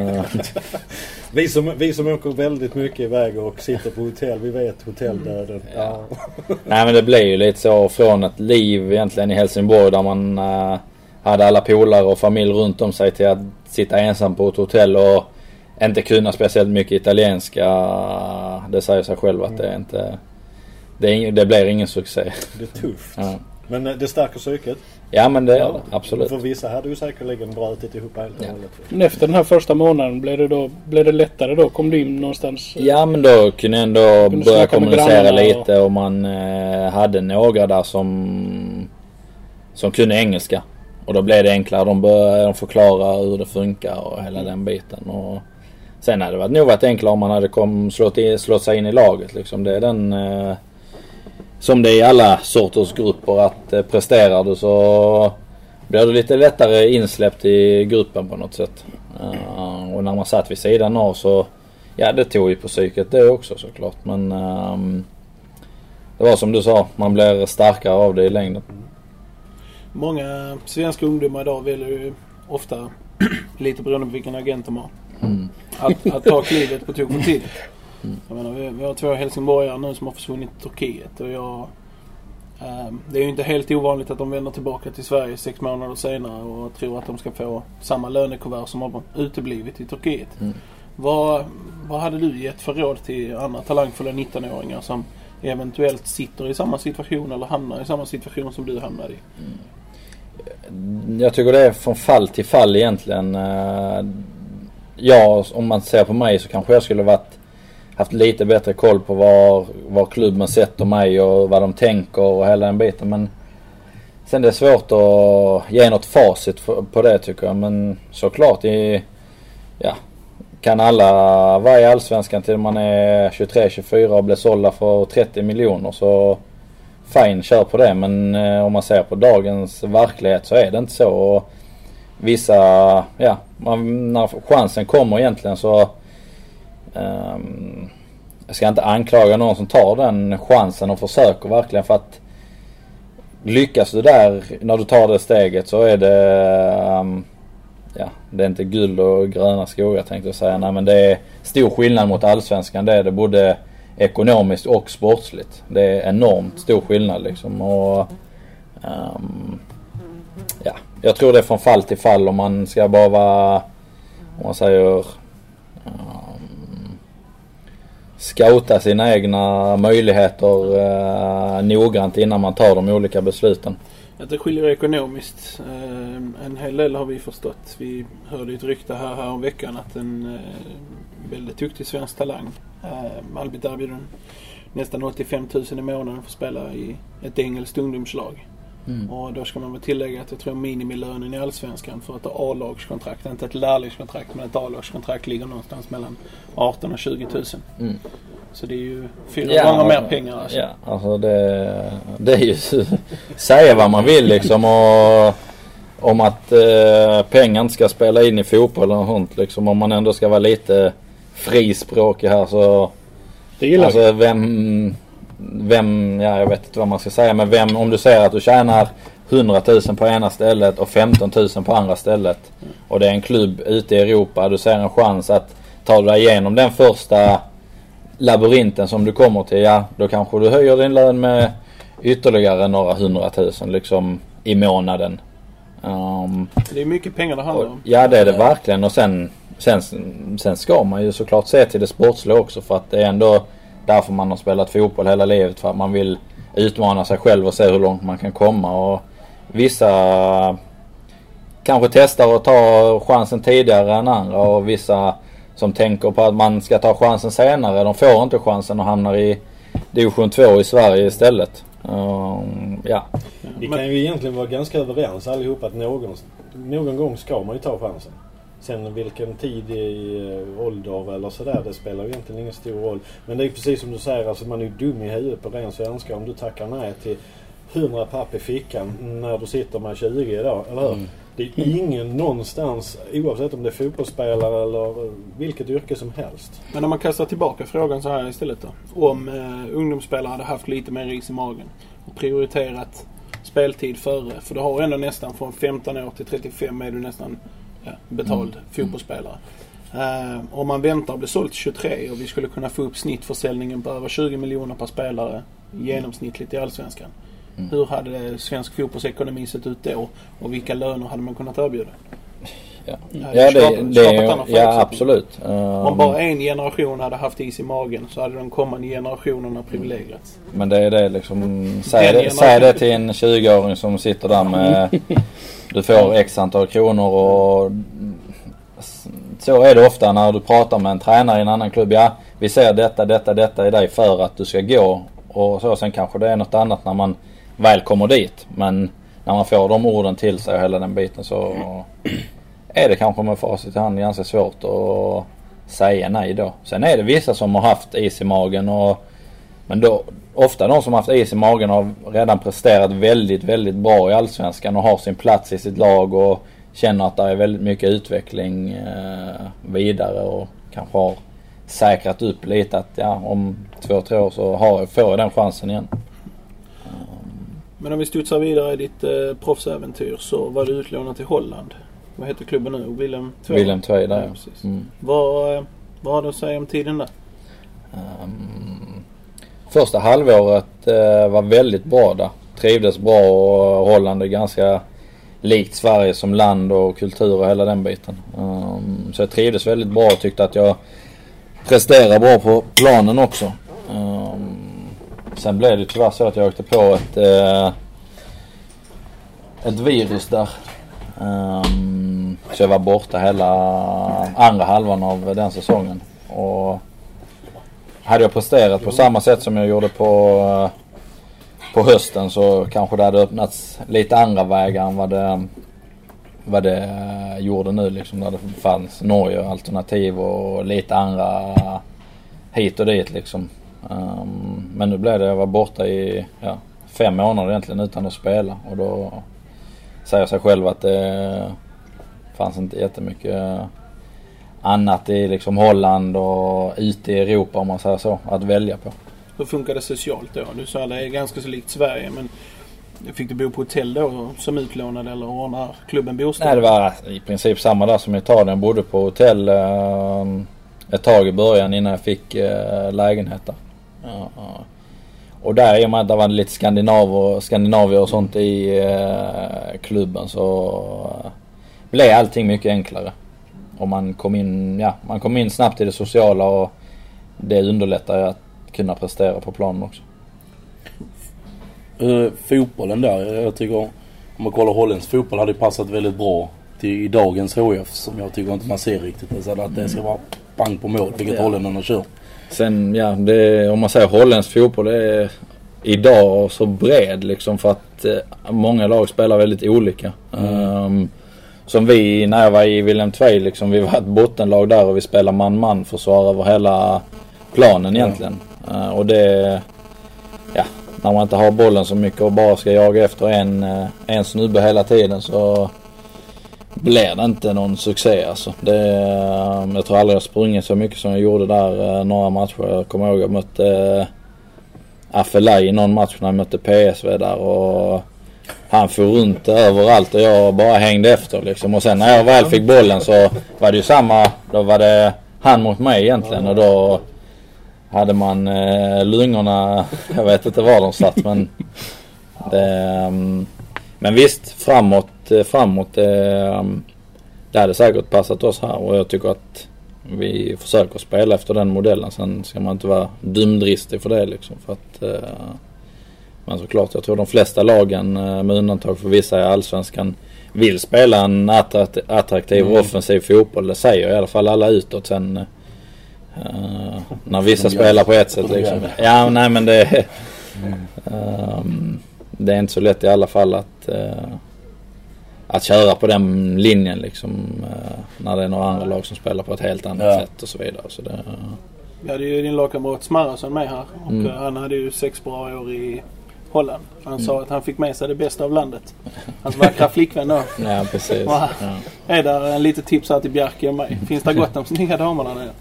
Vi som åker väldigt mycket iväg och sitter på hotell, vi vet hotelldöden. Ja. Nej, men det blir ju lite så från ett liv egentligen i Helsingborg där man hade alla polare och familj runt om sig till att sitta ensam på ett hotell och inte kunna speciellt mycket italienska. Det säger sig själv att det inte... Det blir ingen succé. Det är tufft. Ja. Men det stärker psyket? Ja, men det är det. Absolut. För vissa hade ju säkerligen brutit ihop helt och hållet. Efter den här första månaden blev det lättare då? Kom du in någonstans? Ja, men då kunde jag ändå börja kommunicera lite och man hade några där som kunde engelska. Och då blev det enklare. De började förklara hur det funkar och hela den biten. Och sen hade det nog varit enklare om man hade slått sig in i laget. Liksom. Det är den... som det är i alla sorters grupper att presterar du så blir du lite lättare insläppt i gruppen på något sätt. Och när man satt vid sidan av så det tog ju på psyket det också såklart. Men det var som du sa, man blir starkare av det i längden. Många svenska ungdomar idag vill ju ofta, lite beroende på vilken agent de har, att ta klivet på tok för tidigt. Jag menar, vi har 2 helsingborgare nu som har försvunnit till Turkiet och det är ju inte helt ovanligt att de vänder tillbaka till Sverige 6 månader senare och tror att de ska få samma lönekuvert som har uteblivit i Turkiet. Vad hade du gett för råd till andra talangfulla 19-åringar som eventuellt sitter i samma situation eller hamnar i samma situation som du hamnade i? Jag tycker det är från fall till fall egentligen. Om man ser på mig så kanske jag skulle haft lite bättre koll på var klubben sätter mig och vad de tänker och hela den biten. Men sen det är svårt att ge något facit på det tycker jag. Men såklart kan alla vara i Allsvenskan till man är 23-24 och blir sålda för 30 miljoner så fine, kör på det. Men om man ser på dagens verklighet så är det inte så. Och vissa, när chansen kommer egentligen så jag ska inte anklaga någon som tar den chansen och försöker verkligen, för att lyckas du där när du tar det steget så är det det är inte guld och gröna skogar tänkte jag säga. Nej, men det är stor skillnad mot Allsvenskan. Det är det både ekonomiskt och sportsligt. Det är enormt stor skillnad liksom. Och jag tror det är från fall till fall om man ska bara vara, om man säger scouta sina egna möjligheter noggrant innan man tar de olika besluten. Att det skiljer ekonomiskt. En hel del har vi förstått. Vi hörde ett rykte här om veckan att en väldigt duktig svensk talang, Albert erbjuder nästan 85 000 i månaden för att spela i ett engelskt ungdomslag. Och då ska man väl tillägga att jag tror minimilönen i Allsvenskan för att ha A-lagskontrakt, inte ett lärlingskontrakt men ett A-lagskontrakt ligger någonstans mellan 18 och 20 000. Så det är ju 4 gånger mer pengar. Alltså. Ja, alltså det är ju säga vad man vill liksom och om att pengar inte ska spela in i fotboll och sånt liksom, om man ändå ska vara lite frispråkig här så det gillar alltså vem, ja jag vet inte vad man ska säga, men vem, om du säger att du tjänar 100 000 på ena stället och 15 000 på andra stället och det är en klubb ute i Europa, du ser en chans att ta dig igenom den första labyrinten som du kommer till, ja då kanske du höjer din lön med ytterligare några 100 000 liksom i månaden. Det är mycket pengar det handlar om. Ja det är det verkligen, och sen ska man ju såklart se till det sportsliga också, för att det är ändå därför man har spelat fotboll hela livet, för att man vill utmana sig själv och se hur långt man kan komma, och vissa kanske testar att ta chansen tidigare än andra, och vissa som tänker på att man ska ta chansen senare, de får inte chansen och hamnar i division 2 i Sverige istället. Ja. Vi kan ju egentligen vara ganska överens allihop att någon gång ska man ju ta chansen. Sen vilken tid i ålder eller sådär, det spelar ju egentligen ingen stor roll. Men det är precis som du säger, alltså man är ju dum i huvudet på ren svenska om du tackar nej till 100 papp i fickan när du sitter med 20 idag, eller hur? Det är ingen någonstans, oavsett om det är fotbollsspelare eller vilket yrke som helst. Men om man kastar tillbaka frågan så här istället då. Om ungdomsspelare hade haft lite mer ris i magen och prioriterat speltid före. För du har ändå nästan från 15 år till 35 är du nästan betald fotbollsspelare. Om man väntar och blir sålt 23 och vi skulle kunna få upp snittförsäljningen på över 20 miljoner per spelare genomsnittligt i Allsvenskan. Hur hade svensk fotbollsekonomi sett ut då? Och vilka löner hade man kunnat erbjuda? Ja, absolut. Om bara en generation hade haft is i magen så hade de kommande generationerna privilegierats. Men det är det liksom, säg det till en 20-åring som sitter där med du får x antal kronor, och så är det ofta när du pratar med en tränare i en annan klubb. Ja, vi ser detta i dig för att du ska gå, och så sen kanske det är något annat när man väl kommer dit, men när man får de orden till sig och hela den biten så är det kanske med facit i hand ganska svårt att säga nej då. Sen är det vissa som har haft is i magen, men då ofta de som har haft is i magen har redan presterat väldigt, väldigt bra i Allsvenskan och har sin plats i sitt lag och känner att det är väldigt mycket utveckling vidare, och kanske har säkrat upp lite att ja, om 2-3 år så får jag den chansen igen. Men om vi studsar vidare i ditt proffsäventyr så var du utlånad till Holland. Vad heter klubben nu? Willem II? Willem II, där. Ja, precis. Vad har du att säga om tiden där? Första halvåret var väldigt bra där. Trivdes bra, och Holland är ganska likt Sverige som land och kultur och hela den biten. Så jag trivdes väldigt bra och tyckte att jag presterade bra på planen också. Sen blev det tyvärr så att jag åkte på ett virus där. Så jag var borta hela andra halvan av den säsongen. Och hade jag presterat på samma sätt som jag gjorde på hösten så kanske det hade öppnats lite andra vägar än vad det gjorde nu liksom, där det fanns Norge alternativ och lite andra hit och dit liksom. Men nu blev det, jag var borta i 5 månader egentligen utan att spela, och då säger sig själv att det fanns inte jättemycket annat i liksom Holland och ute i Europa, om man säger så, att välja på. Hur funkar det socialt då? Du sa att det är ganska så likt Sverige, men fick du bo på hotell då som utlånad, eller ordnar klubben bostad? Nej, det var i princip samma där som i Italien. Jag bodde på hotell ett tag i början innan jag fick lägenheter. Och där, i och med att det var lite Skandinavier och sånt i klubben, så blev allting mycket enklare. Och man kom in snabbt i det sociala, och det underlättar ju att kunna prestera på planen också. Fotbollen där, jag tycker om man kollar holländsk fotboll hade passat väldigt bra till dagens HF som jag tycker inte man ser riktigt. Alltså att det ska vara pang på mål, vilket holländarna kör. Sen om man säger holländsk fotboll är idag så bred liksom för att många lag spelar väldigt olika. Som vi när jag var i Willem II liksom, vi var ett bottenlag där och vi spelar man-man försvar över hela planen egentligen. Och det när man inte har bollen så mycket och bara ska jaga efter en snubbe hela tiden så blir det inte någon succé alltså. Jag tror aldrig jag sprungit så mycket som jag gjorde där några matcher. Jag kommer ihåg jag mötte Affelay i någon match när jag mötte PSV där och han får runt överallt och jag bara hängde efter liksom. Och sen när jag väl fick bollen så var det ju samma, då var det han mot mig egentligen och då hade man lungorna, jag vet inte var de satt men visst framåt det hade säkert passat oss här och jag tycker att vi försöker spela efter den modellen. Sen ska man inte vara dumdristig för det liksom, för att men såklart jag tror de flesta lagen med undantag för vissa i Allsvenskan vill spela en attraktiv offensiv fotboll. Det säger i alla fall alla utåt. Sen när vissa spelar på ett sätt liksom. Ja, nej men det är inte så lätt i alla fall att köra på den linjen liksom, när det är några andra lag som spelar på ett helt annat sätt och så vidare. Så det, Vi hade ju din lagkamrat Smarrason med här och han hade ju 6 bra år i Holland. Han sa att han fick med sig det bästa av landet. Hans vackra flickvän då. Ja, precis. Ja. Är där en liten tips här till Bjarke och mig. Finns det gott om snygga damer där nere?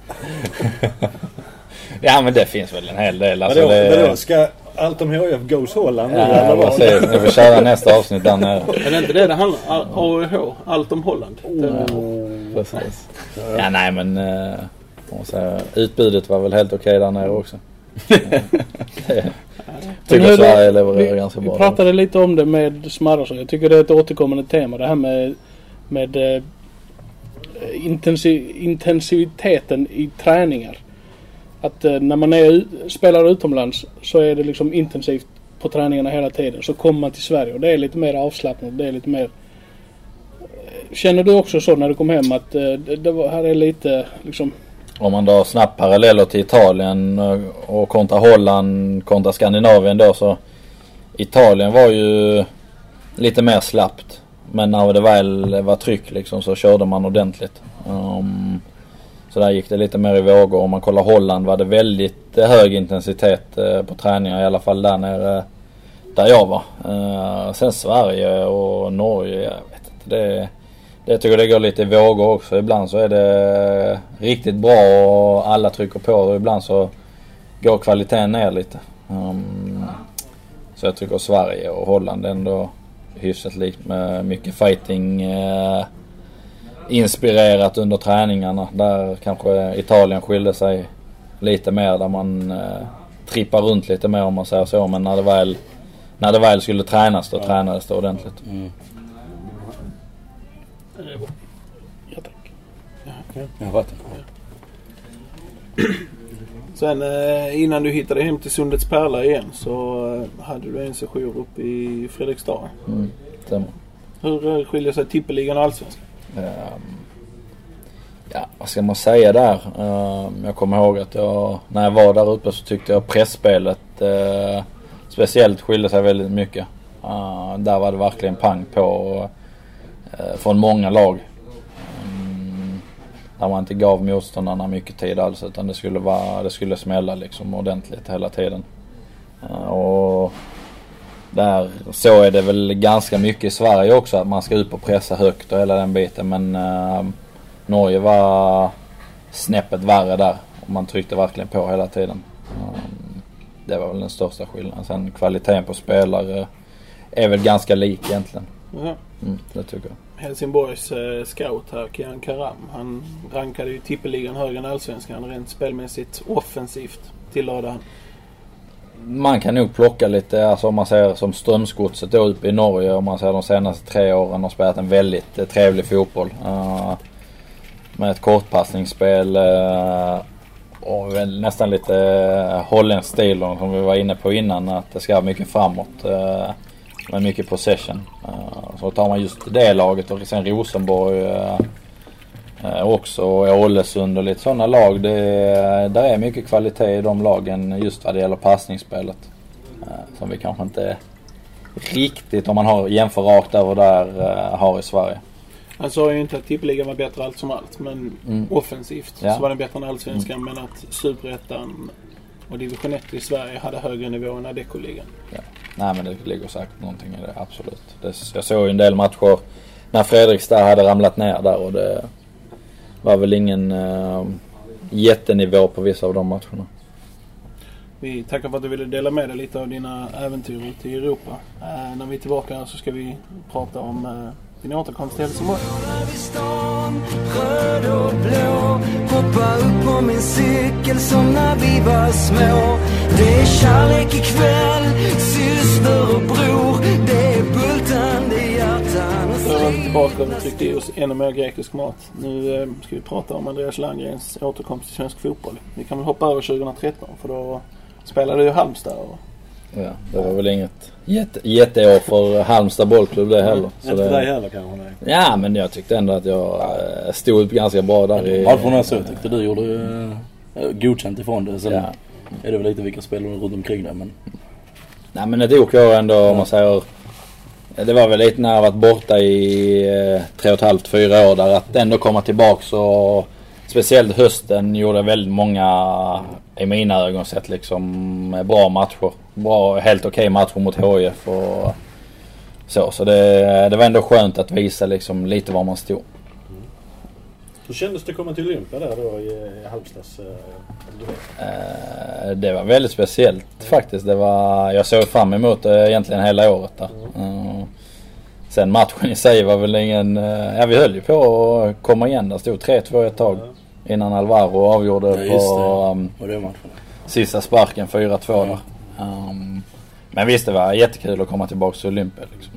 Ja, men det finns väl en hel del. Alltså, Vadå? Ska allt om HF goes Holland? Ja, precis. Nu får köra nästa avsnitt där nere. Är det inte det handlar om? AIH, allt om Holland. Precis. Ja, nej men utbudet var väl helt okej där nere också. Tycker Sverige levererar ganska bra. Vi pratade lite om det med Smarrason. Jag tycker det är ett återkommande tema. Det här med intensiteten i träningar. Att när man spelar utomlands så är det liksom intensivt på träningarna hela tiden. Så kommer man till Sverige och det är lite mer avslappnat. Det är lite mer... Känner du också så när du kom hem att det här är lite liksom... Om man då snabbt paralleller till Italien och kontra Holland, kontra Skandinavien då, så Italien var ju lite mer slappt. Men när det väl var tryck liksom så körde man ordentligt. Så där gick det lite mer i vågor. Om man kollar Holland var det väldigt hög intensitet på träningar, i alla fall där nere där jag var. Sen Sverige och Norge, jag vet inte, det tycker det går lite i vågor också. Ibland så är det riktigt bra och alla trycker på och ibland så går kvaliteten ner lite. Så jag tycker Sverige och Holland är ändå hyfsat likt med mycket fighting inspirerat under träningarna. Där kanske Italien skilde sig lite mer, där man trippar runt lite mer om man säger så. Men när det väl skulle tränas då tränades det ordentligt. Ja, tack. Jag vet inte. Sen innan du hittade hem till Sundets Pärla igen så hade du en session uppe i Fredrikstad. Hur skiljer sig tippeligan och allsvenskan? Ja, vad ska man säga där? Jag kommer ihåg att när jag var där uppe så tyckte jag pressspelet speciellt skilde sig väldigt mycket. Där var det verkligen pang på från många lag. Där man inte gav motståndarna mycket tid alls, utan det skulle smälla liksom ordentligt hela tiden. Och där så är det väl ganska mycket i Sverige också, att man ska ut och pressa högt och hela den biten, men Norge var snäppet värre där och man tryckte verkligen på hela tiden. Det var väl den största skillnaden. Sen kvaliteten på spelare är väl ganska lik egentligen. Det tycker jag. Helsingborgs scout här, Kian Karam, han rankade ju tippeligan högre än allsvenskan rent spelmässigt offensivt, tillade han. Man kan nog plocka lite, alltså om man ser som Strömsgodset då uppe i Norge, om man ser de senaste 3 åren har spelat en väldigt trevlig fotboll med ett kortpassningsspel och väl nästan lite holländsk stil som vi var inne på innan, att det ska vara mycket framåt med mycket possession. Så tar man just det laget och sen Rosenborg också och Ålesund och lite sådana lag. Där är mycket kvalitet i de lagen just vad det gäller passningsspelet. Som vi kanske inte riktigt, om man jämför rakt över där, har i Sverige. Han sa ju inte att tippeligan var bättre allt som allt, men offensivt så var den bättre än allsvenskan, men att Superettan och division 1 i Sverige hade högre nivå än Adecco-ligan. Ja. Nej, men det ligger säkert någonting i det, absolut. Jag såg ju en del matcher när Fredrikstad hade ramlat ner där och det var väl ingen jättenivå på vissa av de matcherna. Vi tackar för att du ville dela med dig lite av dina äventyr ute i Europa. När vi är tillbaka så ska vi prata om din återkomst till Helsingborg. Röd och blå, hoppa upp på min cykel som när vi var små. Det är kärlek ikväll, syster och bror. Det är bultande hjärtan och strid. Då är vi tillbaka och vi tryckte i oss ännu mer grekisk mat. Nu ska vi prata om Andreas Landgrens återkomst till svensk fotboll. Vi kan väl hoppa över 2013, för då spelade ju Halmstad. Ja, det var väl inget jätteår för Halmstad bollklubb det heller. Så inte det heller kanske, nej. Ja, men jag tyckte ändå att jag stod upp ganska bra där. Varför så tyckte du gjorde godkänt ifrån det. Sen är det väl lite vilka spelare runt omkring det, men... Nej, men det åker jag ändå, om man säger... Det var väl lite när jag varit borta i 3,5-4 år där, att ändå komma tillbaka, och speciellt hösten gjorde väldigt många, i mina ögon sett, liksom bra matcher. Bra, helt okej matcher mot HIF och så det var ändå skönt att visa liksom lite var man stod. Hur kändes det att komma till Olympia där då i Halmstads? Det var väldigt speciellt faktiskt. Jag såg fram emot det egentligen hela året där. Sen matchen i sig var väl ingen... vi höll ju på att komma igen. Det stod 3-2 ett tag innan Alvaro avgjorde på sista sparken 4-2 där. Men visst, det var jättekul att komma tillbaka till Olympia liksom.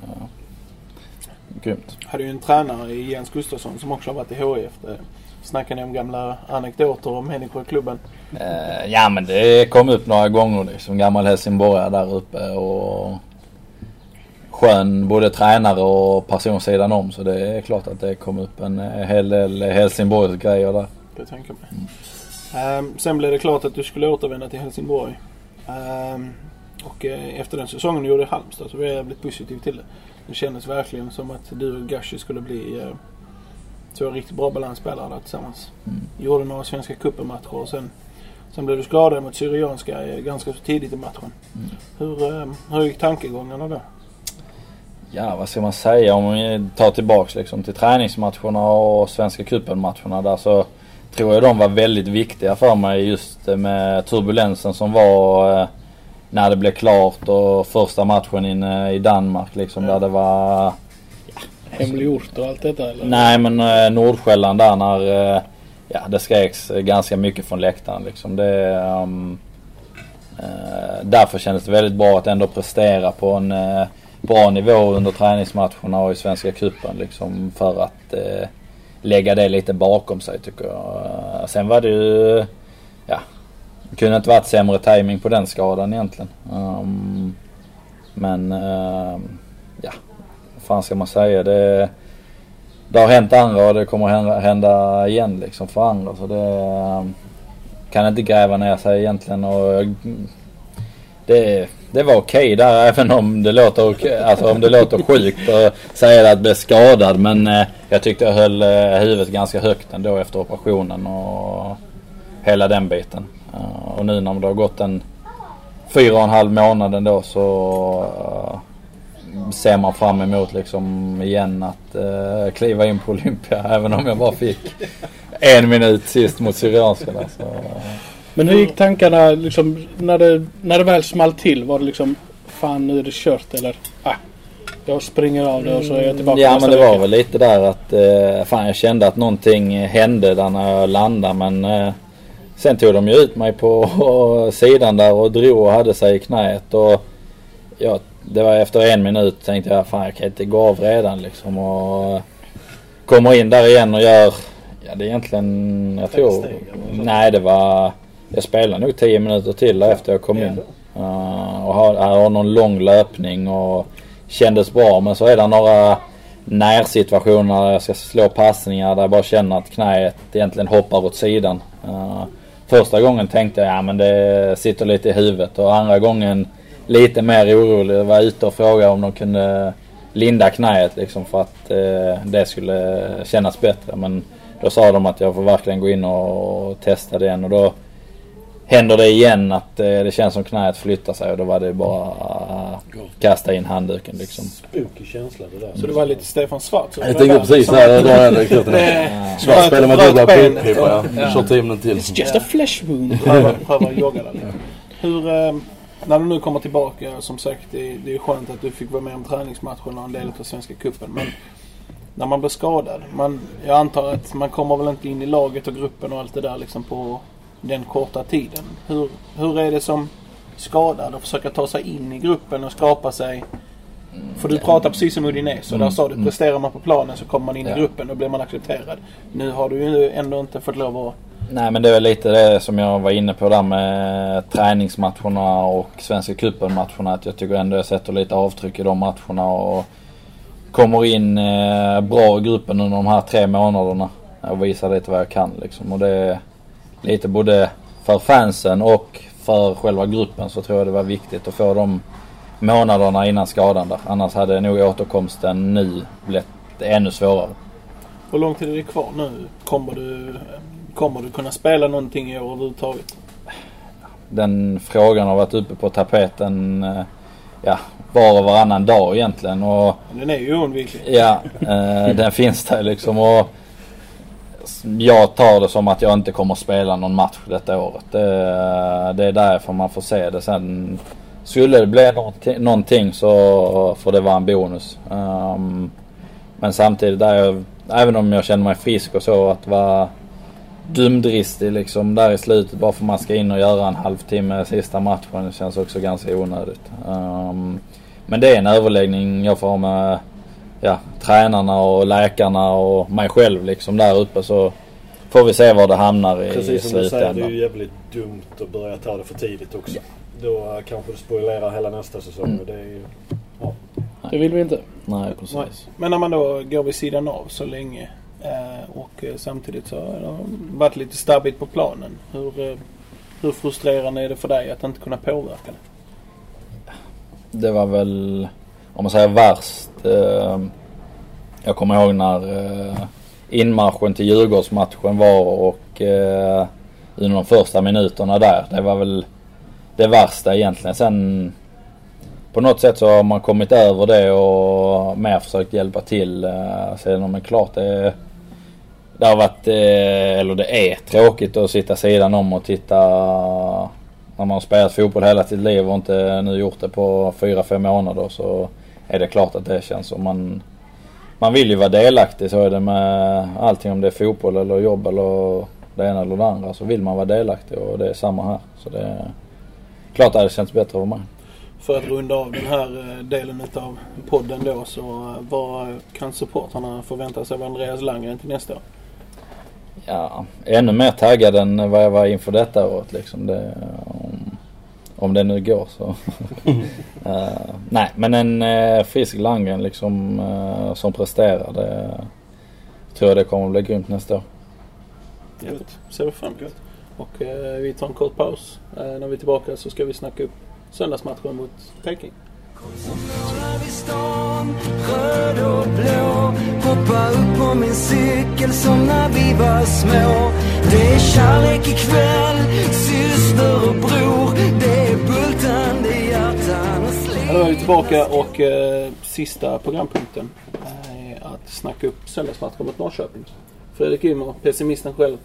Grymt. Hade ju en tränare i Jens Gustafsson som också har varit i HIF. Snackar ni om gamla anekdoter om människor i klubben? Ja, men det kom upp några gånger liksom, gammal Helsingborgare där uppe, och skön både tränare och personsidan om, så det är klart att det kom upp en hel del Helsingborgs grejer där. Det tänker mig. Sen blev det klart att du skulle återvända till Helsingborg. Och efter den säsongen du gjorde i Halmstad så var jag jävligt positiv till det. Det kändes verkligen som att du och Gashi skulle bli två riktigt bra balansspelare där tillsammans. Gjorde några svenska cupen-matcher och sen blev du skadad mot Syrianska ganska så tidigt i matchen. Hur gick tankegångarna då? Ja, vad ska man säga, om vi tar tillbaks liksom till träningsmatcherna och svenska cupen-matcherna där, så tror jag de var väldigt viktiga för mig, just med turbulensen som var när det blev klart, och första matchen inne i Danmark liksom, där det var hemlig ort och allt detta, eller? Nej, men Nordsjälland där, när det skreks ganska mycket från läktaren liksom. Därför kändes det väldigt bra att ändå prestera på en bra nivå under träningsmatcherna och i svenska cupen liksom, för att lägga det lite bakom sig, tycker jag. Sen var det ju det kunde inte varit sämre timing på den skadan egentligen. Men vad fan ska man säga, det har hänt andra och det kommer hända igen liksom för andra, så det kan inte gräva ner sig egentligen, och det var okej där, även om det låter om det låter sjukt att säga att bli skadad, men jag tyckte jag höll huvudet ganska högt ändå efter operationen och hela den biten. Och nu när det har gått en 4,5 månader ändå, så ser man fram emot liksom igen att kliva in på Olympia, även om jag bara fick 1 minut sist mot Syrianska där, så. Men hur gick tankarna liksom, när det väl small till? Var det liksom, fan nu är det kört, eller jag springer av det och så är jag tillbaka? Ja, men det var väl lite där att jag kände att någonting hände där när jag landade, men sen tog de ju ut mig på sidan där och drog och hade sig i knät, och det var efter 1 minut tänkte jag kan inte gå av redan liksom, och kommer in där igen och gör Ja, det är egentligen, jag tror... Nej, det var... Jag spelade nog 10 minuter till efter jag kom in. Och har någon lång löpning och kändes bra. Men så är det några närsituationer där jag ska slå passningar där jag bara känner att knäet egentligen hoppar åt sidan. Första gången tänkte jag, ja men det sitter lite i huvudet. Och andra gången lite mer orolig. Jag var ute och frågade om de kunde linda knäet liksom, för att det skulle kännas bättre. Men då sa de att jag får verkligen gå in och testa det igen. Och då händer det igen att det känns som knäet flyttar sig. Och då var det bara kasta in handduken liksom. Spooky känsla det där. Så det var lite Stefan Svart. Jag tänkte precis här. Svart spelar med dubbla pipor. Ja. Kör 10 minuter till. It's just a flesh wound. Pröva jogga där lite. Hur, när du nu kommer tillbaka, som sagt, det är ju skönt att du fick vara med om träningsmatcherna och en del av Svenska cupen. Men när man blir skadad, jag antar att man kommer väl inte in i laget och gruppen och allt det där liksom på den korta tiden. Hur är det som skadad att försöka ta sig in i gruppen och skapa sig? För du pratar precis som Udinese och där sa du, presterar man på planen så kommer man in i gruppen och blir man accepterad. Nu har du ju ändå inte fått lov att... Nej, men det är väl lite det som jag var inne på där med träningsmatcherna och Svenska cupen-matcherna, att jag tycker ändå jag sätter lite avtryck i de matcherna och kommer in bra i gruppen under de här 3 månaderna och visar lite vad jag kan liksom. Och det är lite både för fansen och för själva gruppen, så tror jag det var viktigt att få de månaderna innan skadan där. Annars hade nog återkomsten nu blivit ännu svårare. Hur lång tid är det kvar nu? Kommer du kunna spela någonting i år överhuvudtaget? Den frågan har varit uppe på tapeten var och varannan dag egentligen. Och den är ju oundviklig. Ja, den finns där liksom. Och jag tar det som att jag inte kommer att spela någon match detta året. Det är därför man får se det. Sen skulle det bli någonting så får det vara en bonus. Men samtidigt även om jag känner mig frisk och så, att vara dumdristig liksom där i slutet bara för man ska in och göra en halvtimme sista matchen, det känns också ganska onödigt. Men det är en överläggning jag får med tränarna och läkarna och mig själv liksom där uppe, så får vi se var det hamnar i slutändan. Precis som du säger, det är ju jävligt dumt att börja ta det för tidigt också. Ja. Då kanske du spoilerar hela nästa säsong och det är ju... Ja. Det vill vi inte. Nej, precis. Nej. Men när man då går vid sidan av så länge och samtidigt så har det varit lite stabbigt på planen. Hur frustrerande är det för dig att inte kunna påverka det? Det var väl, om man säger värst, jag kommer ihåg när inmarschen till Djurgårdsmatchen var och under de första minuterna där, det var väl det värsta egentligen. Sen på något sätt så har man kommit över det och mer försökt hjälpa till. Sen är klart det har varit, eller det är tråkigt att sitta sidan om och titta när man har spelat fotboll hela sitt liv och inte nu gjort det på 4-5 månader, så är det klart att det känns som man vill ju vara delaktig. Så är det med allting, om det är fotboll eller jobb eller det ena eller det andra, så vill man vara delaktig, och det är samma här. Så det är klart att det känns bättre för mig. För att runda av den här delen av podden då, så vad kan supportarna förvänta sig av Andreas Landgren till nästa år? Ja, ännu mer taggad än vad jag var inför detta året liksom. Om det nu går så. Nej, men en frisk Landgren liksom, som presterar, det tror jag det kommer att bli grymt nästa år. Gött, ser vi fram emot. Och vi tar en kort paus. När vi är tillbaka så ska vi snacka upp söndagsmatchen mot Peking. Som några vid stan, röd och blå. Hoppa upp på min cykel som när vi var små. Det är kärlek ikväll, syster och bror. Det är bultande hjärtan och sliv. Då är vi tillbaka och sista programpunkten är att snacka upp söndagsmatchen mot Norrköping. Fredrik Ymer, pessimisten själv.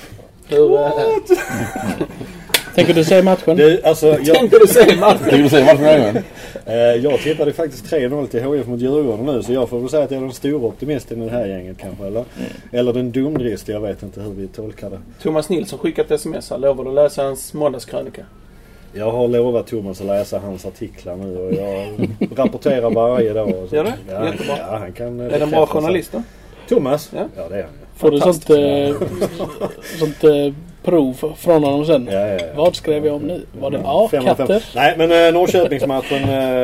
Tänker du se matchen? Tänker du se matchen? Jag tippade faktiskt 3-0 till HIF mot Djurgården nu, så jag får väl säga att jag är den stora optimisten i det här gänget kanske, eller den dumdrist, jag vet inte hur vi tolkar det. Thomas Nilsson skickat sms, lovar du att läsa hans måndagskrönika? Jag har lovat Thomas att läsa hans artiklar nu och jag rapporterar varje dag. Gör det? Ja, jättebra. Ja, han kan, är det en bra journalist då? Thomas? Ja, det är han. Får du sånt prov från honom sen? Ja. Vad skrev jag om nu? Var det 5 katter? Nej, men Norrköpingsmatchen,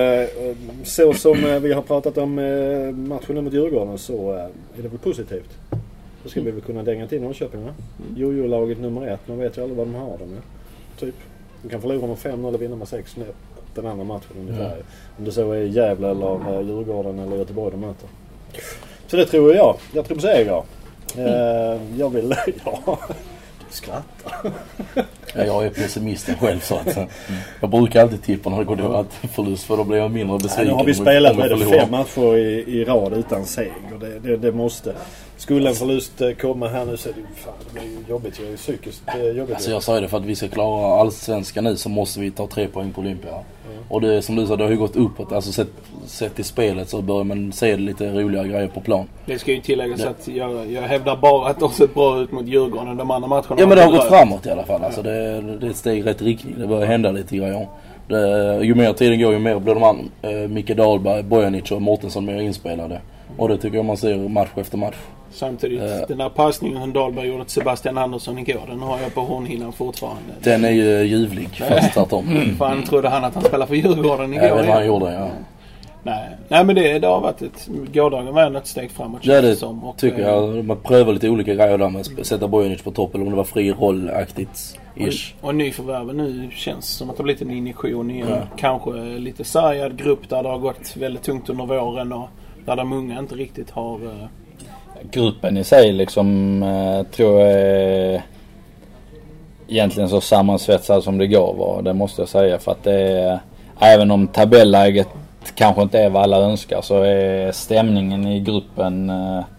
så som vi har pratat om matchen mot Djurgården, så är det väl positivt. Då ska vi väl kunna dänga till Norrköping, va? Jojo-laget nummer 1, man vet ju aldrig vad de har dem. Typ. De kan förlora med 5-0 eller vinna med 6-0 den andra matchen ungefär. Om det så är Gävle eller Djurgården eller Göteborg de möter. Så det tror jag. Jag tror på seger. Jag vill... Ja, du skrattar. Ja, jag är pessimisten själv så att jag brukar alltid tippa när det går dåligt förlust för då blir jag mindre besviken. Nu har vi spelat med 5 matcher i rad utan seger. Det måste. Skulle en förlust komma här nu så är det blir jobbigt. Det är psykiskt jobbigt. Alltså jag sa det, för att vi ska klara allsvenska nu så måste vi ta 3 poäng på Olympia. Och det som du sa, det har ju gått uppåt. Alltså sett i spelet så börjar man se lite roliga grejer på plan. Det ska ju tilläggas att jag hävdar bara att de sett bra ut mot Djurgården. De andra matcherna. Ja, men det har gått framåt i alla fall. Alltså det är ett steg i rätt riktning. Det börjar hända lite grejer. Ju mer tiden går, ju mer blir de Micke Dahlberg, Bojanic och Mårtensson mer inspelade. Och det tycker jag man ser match efter match. Samtidigt, den här passningen som Dahlberg gjorde till Sebastian Andersson igår, den har jag på hornhinnan fortfarande. Den är ju ljuvlig, fast tvärtom. För han trodde han att han spelade för Djurgården igår. Jag vet vad han gjorde, ja. Nej, men det har varit gårdagen var ett steg framåt. Ja, det tycker jag. Man prövar lite olika grejer där med att sätta Bojanic på topp eller om det var fri roll-aktigt. Och nyförvärven nu känns som att det har blivit en injektion i en kanske lite sargad grupp där det har gått väldigt tungt under våren och där de unga inte riktigt har... Gruppen i sig liksom tror jag är egentligen så sammansvetsad som det går var, det måste jag säga, för att det är, även om tabelläget kanske inte är vad alla önskar, så är stämningen i gruppen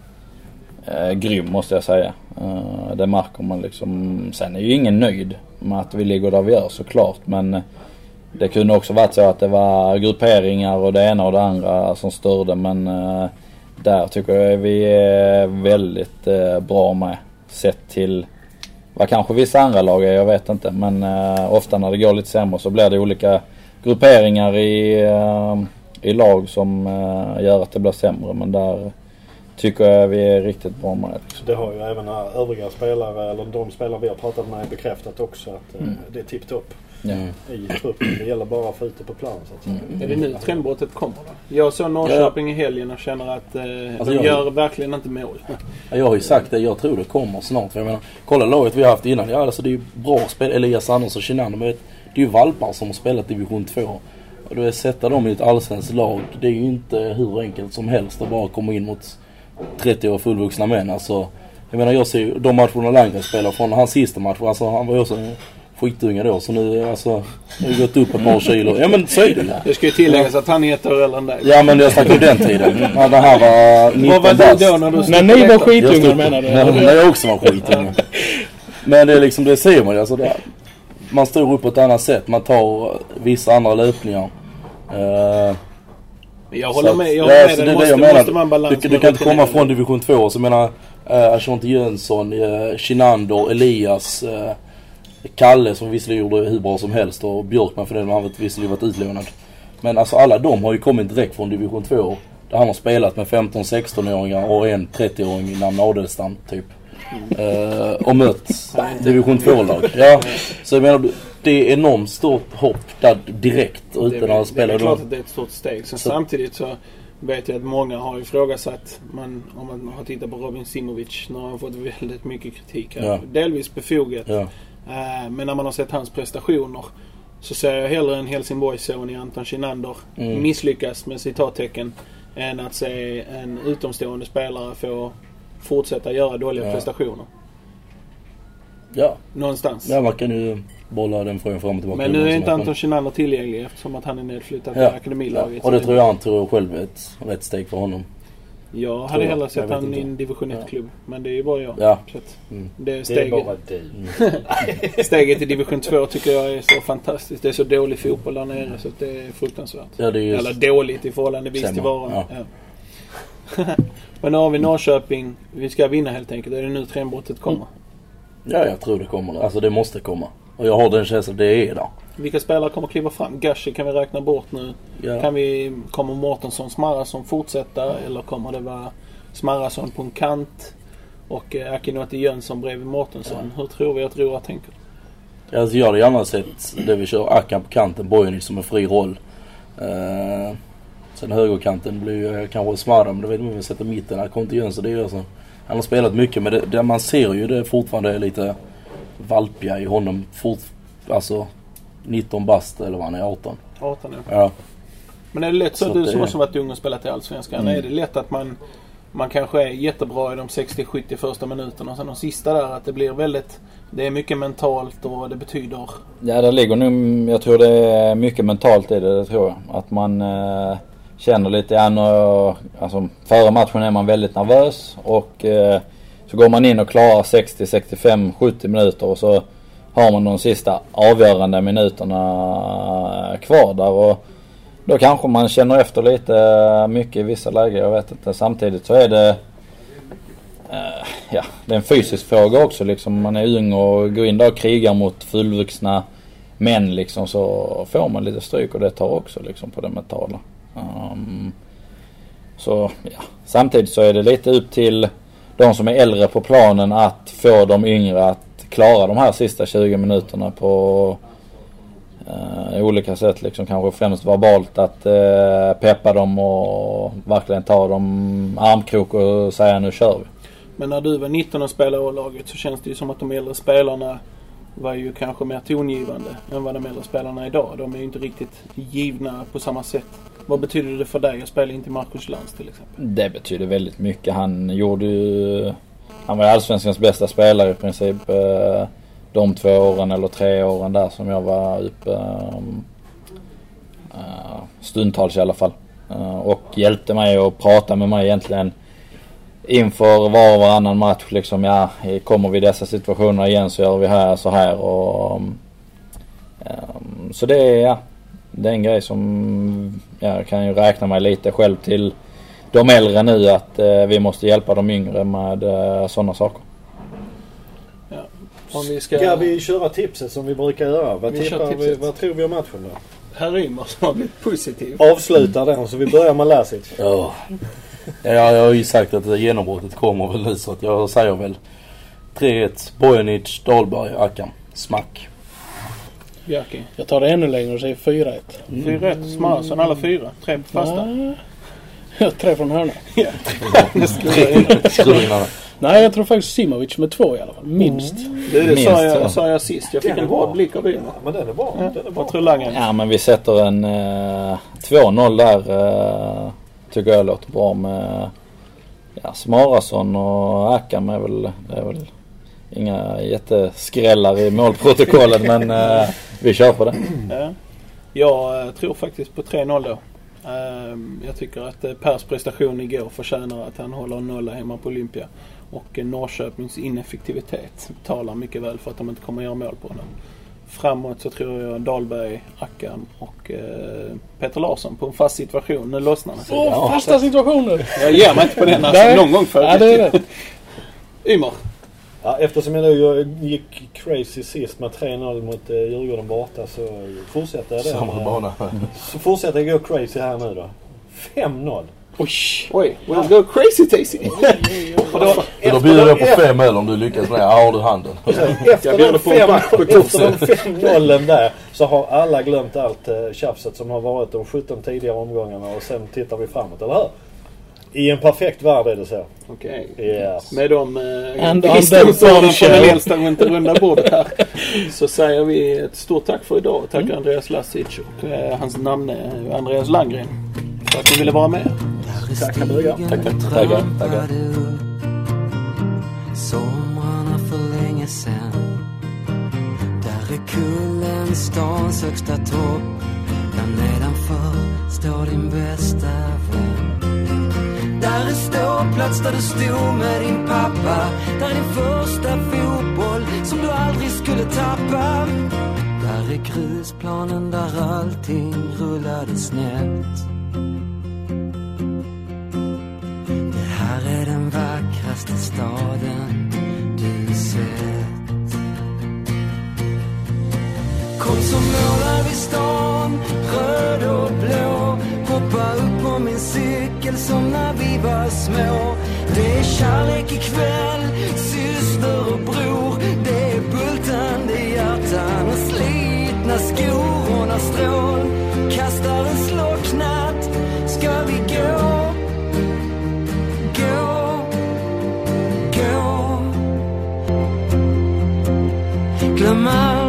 grym, måste jag säga. Det märker man liksom. Sen är ju ingen nöjd med att vi ligger där vi gör, såklart, men det kunde också varit så att det var grupperingar och det ena och det andra som störde, men där tycker jag vi är väldigt bra med, sett till vad kanske vissa andra lag är, jag vet inte, men ofta när det går lite sämre så blir det olika grupperingar i lag som gör att det blir sämre, men där tycker jag vi är riktigt bra med det. Det har ju även övriga spelare, eller de spelare vi har pratat med, bekräftat också att det är tipptopp i truppen. Det gäller bara att få ut det på plan, så att säga. Är det nu trendbrottet kommer då? Jag såg Norrköping i helgen och känner att de gör verkligen inte mål. Jag har ju sagt det, jag tror det kommer snart. För jag menar, kolla laget vi har haft innan. Ja, alltså det är ju bra spel. Elias Andersson och Chinander, men det är ju valpar som har spelat division 2. Och då är sätta dem i ett allsvenskt lag, det är ju inte hur enkelt som helst att bara komma in mot 30 år fullvuxna män. Alltså, jag menar, jag ser de matcherna Landgren spelar från hans sista match. Alltså, han var ju också skitunga då, så nu alltså, har ju gått upp ett par kilo. Ja, men så är det. Det ska ju tilläggas att han är ett år äldre än dig. Ja, men jag snackade om den tiden. När det här var 19 Vad var du då när ni var skitungar, menar du? När jag också var skitunga. Men det är liksom, det ser man ju. Alltså, man står upp på ett annat sätt. Man tar vissa andra löpningar. Jag håller med. Jag måste man balans. Du kan inte komma från division 2. Så jag menar, Ashante Jönsson, Chinander, Elias, Kalle som visserligen gjorde hur bra som helst, och Björkman för den har visserligen varit utlånad. Men alltså alla de har ju kommit direkt från division 2. Där han har spelat med 15-16-åringar och en 30-åring i namn Adelstam typ. Och mött division 2-lag. Ja, så jag menar, det är enormt stort hopp där direkt utan att spela. Det är klart att det är ett stort steg. Sen samtidigt så vet jag att många har ifrågasatt, om man har tittat på Robin Simovic, när han har fått väldigt mycket kritik här. Delvis befogat. Men när man har sett hans prestationer så ser jag hellre en Helsingborgsson i Anton Chinander misslyckas med citattecken än att se en utomstående spelare få fortsätta göra dåliga prestationer. Ja. Någonstans. Ja, man kan ju bolla den frågan fram och tillbaka. Men nu är inte Anton Chinander tillgänglig eftersom att han är nedflyttad till akademilaget. Och det tror jag han tror själv är ett rätt steg för honom. Jag hade hellre sett han i en division 1-klubb. Men det är ju bara jag. Ja. Så det är steget. Det är bara dig. Steget i division 2 tycker jag är så fantastiskt. Det är så dålig fotboll där nere så det är fruktansvärt. Ja, det är just eller dåligt i förhållandevis till varan. Men nu har vi Norrköping. Vi ska vinna helt enkelt. Är det nu trendbrottet kommer? Ja, jag tror det kommer. Alltså det måste komma. Och jag har den känslan att det är där. Vilka spelare kommer kliva fram? Gashi kan vi räkna bort nu. Ja. Kommer Mårtensson, Smarrason fortsätta? Eller kommer det vara Smarrason på en kant? och Akinoti Jönsson bredvid Mårtensson. Hur tror vi att Roa tänker? Alltså jag hade gärna sett det vi kör Akan på kanten, Bojanic som en fri roll. Sen högerkanten blir ju kanske smarare, men det vet man om vi sätter mitten. Han kommer inte Jönsson, det är så. Han har spelat mycket, men det man ser ju det fortfarande är lite valpiga i honom. Alltså 19 bast eller vad han är, 18. 18 ja. Men är det lätt så du som också varit ung och spelat i Allsvenskan, är det lätt att man kanske är jättebra i de 60-70 första minuterna och sen de sista där att det blir väldigt, det är mycket mentalt och det betyder... Ja, det ligger nu, jag tror det är mycket mentalt i det tror jag. Att man känner lite grann och alltså före matchen är man väldigt nervös och så går man in och klarar 60, 65, 70 minuter och så har man de sista avgörande minuterna kvar där och då kanske man känner efter lite mycket i vissa lägen, jag vet inte. Samtidigt så är det det är en fysisk fråga också liksom. Man är ung och går in där och krigar mot fullvuxna män liksom, så får man lite stryk och det tar också liksom på det mentala. Så ja, samtidigt så är det lite upp till de som är äldre på planen att få de yngre att klara de här sista 20 minuterna på olika sätt liksom, kanske främst verbalt att peppa dem och verkligen ta dem armkrok och säga nu kör vi. Men när du var 19 och spelade i laget så känns det ju som att de äldre spelarna var ju kanske mer tongivande än vad de äldre spelarna idag. De är ju inte riktigt givna på samma sätt. Vad betyder det för dig att spela in till Marcus Lantz till exempel? Det betyder väldigt mycket. Han var Allsvenskans bästa spelare i princip de 2 åren eller 3 åren där som jag var uppe stundtals i alla fall. Och hjälpte mig och prata med mig egentligen inför var och varannan match liksom, ja, kommer vi i dessa situationer igen så gör vi här så här och så det är en grej som jag kan ju räkna mig lite själv till de äldre nu att vi måste hjälpa de yngre med sådana saker. Ja. Om vi ska vi köra tipset som vi brukar göra? Vad tror vi om matchen då? Herr Rymer som har blivit positiv. Avsluta den så vi börjar med Lasic. Ja, jag har ju sagt att genombrottet kommer väl nu så att jag säger väl 3-1 Bojanic, Dahlberg, Akan. Smack. Björki. Jag tar det ännu längre och säger 4-1. 4-1 Smarsson alla 4. 3 på fasta. 3 från hörna. Ja. Nej, jag tror faktiskt Simovic med 2 i alla fall. Minst. Det sa jag sist. Jag fick en bra blick av Rymer. Men den är bra. Ja, den är bra. Trullangen. Ja, men vi sätter en 2-0 där tycker jag låter bra med Smarason och Akam är väl inga jätteskrällar i målprotokollet men vi kör på det. Ja. Jag tror faktiskt på 3-0 då. Jag tycker att Pers prestation igår förtjänar att han håller nolla hemma på Olympia. Och Norrköpings ineffektivitet talar mycket väl för att de inte kommer göra mål på honom. Framåt så tror jag Dahlberg, Akan och Peter Larsson på en fast situation. Nu lossnar det. Fasta situationer! Jag ger mig inte på den alltså, någon gång förut. Ja, det är det. Ymer. Ja, eftersom jag nu gick crazy sist med 3-0 mot Djurgården borta så fortsätter jag det. Samma bana. Så fortsätter jag gå crazy här nu då. 5-0. Oj, we'll go crazy Tacy. Då bjuder jag på 5 eller om du lyckas med det. Har du handen? Efter de 5-0 där så har alla glömt allt tjafset som har varit de 17 tidigare omgångarna och sen tittar vi framåt, eller hur? I en perfekt värld är det så. Okej. Yes. Med de historisorden från den äldsta runt runda bordet här så säger vi ett stort tack för idag. Tack Andreas Lasic och hans namn är Andreas Landgren för att ni ville vara med. Tackar. Tackar. Somrarna för länge sen. Där är kullen stans högsta topp. Där nedanför står din bästa vän. Där är ståplats där du stod med din pappa. Där är din första fotboll som du aldrig skulle tappa. Där är grusplanen där allting rullade snett. Det här är den vackraste staden du sett. Kom så målar vi stan, röd och blå. Hoppa upp på min cykel som när vi var små. Det är kärlek ikväll, syster och bror. Det är bultande hjärtan och slitna skor. Och när strål kastar en slocknat ska vi gå. Glöm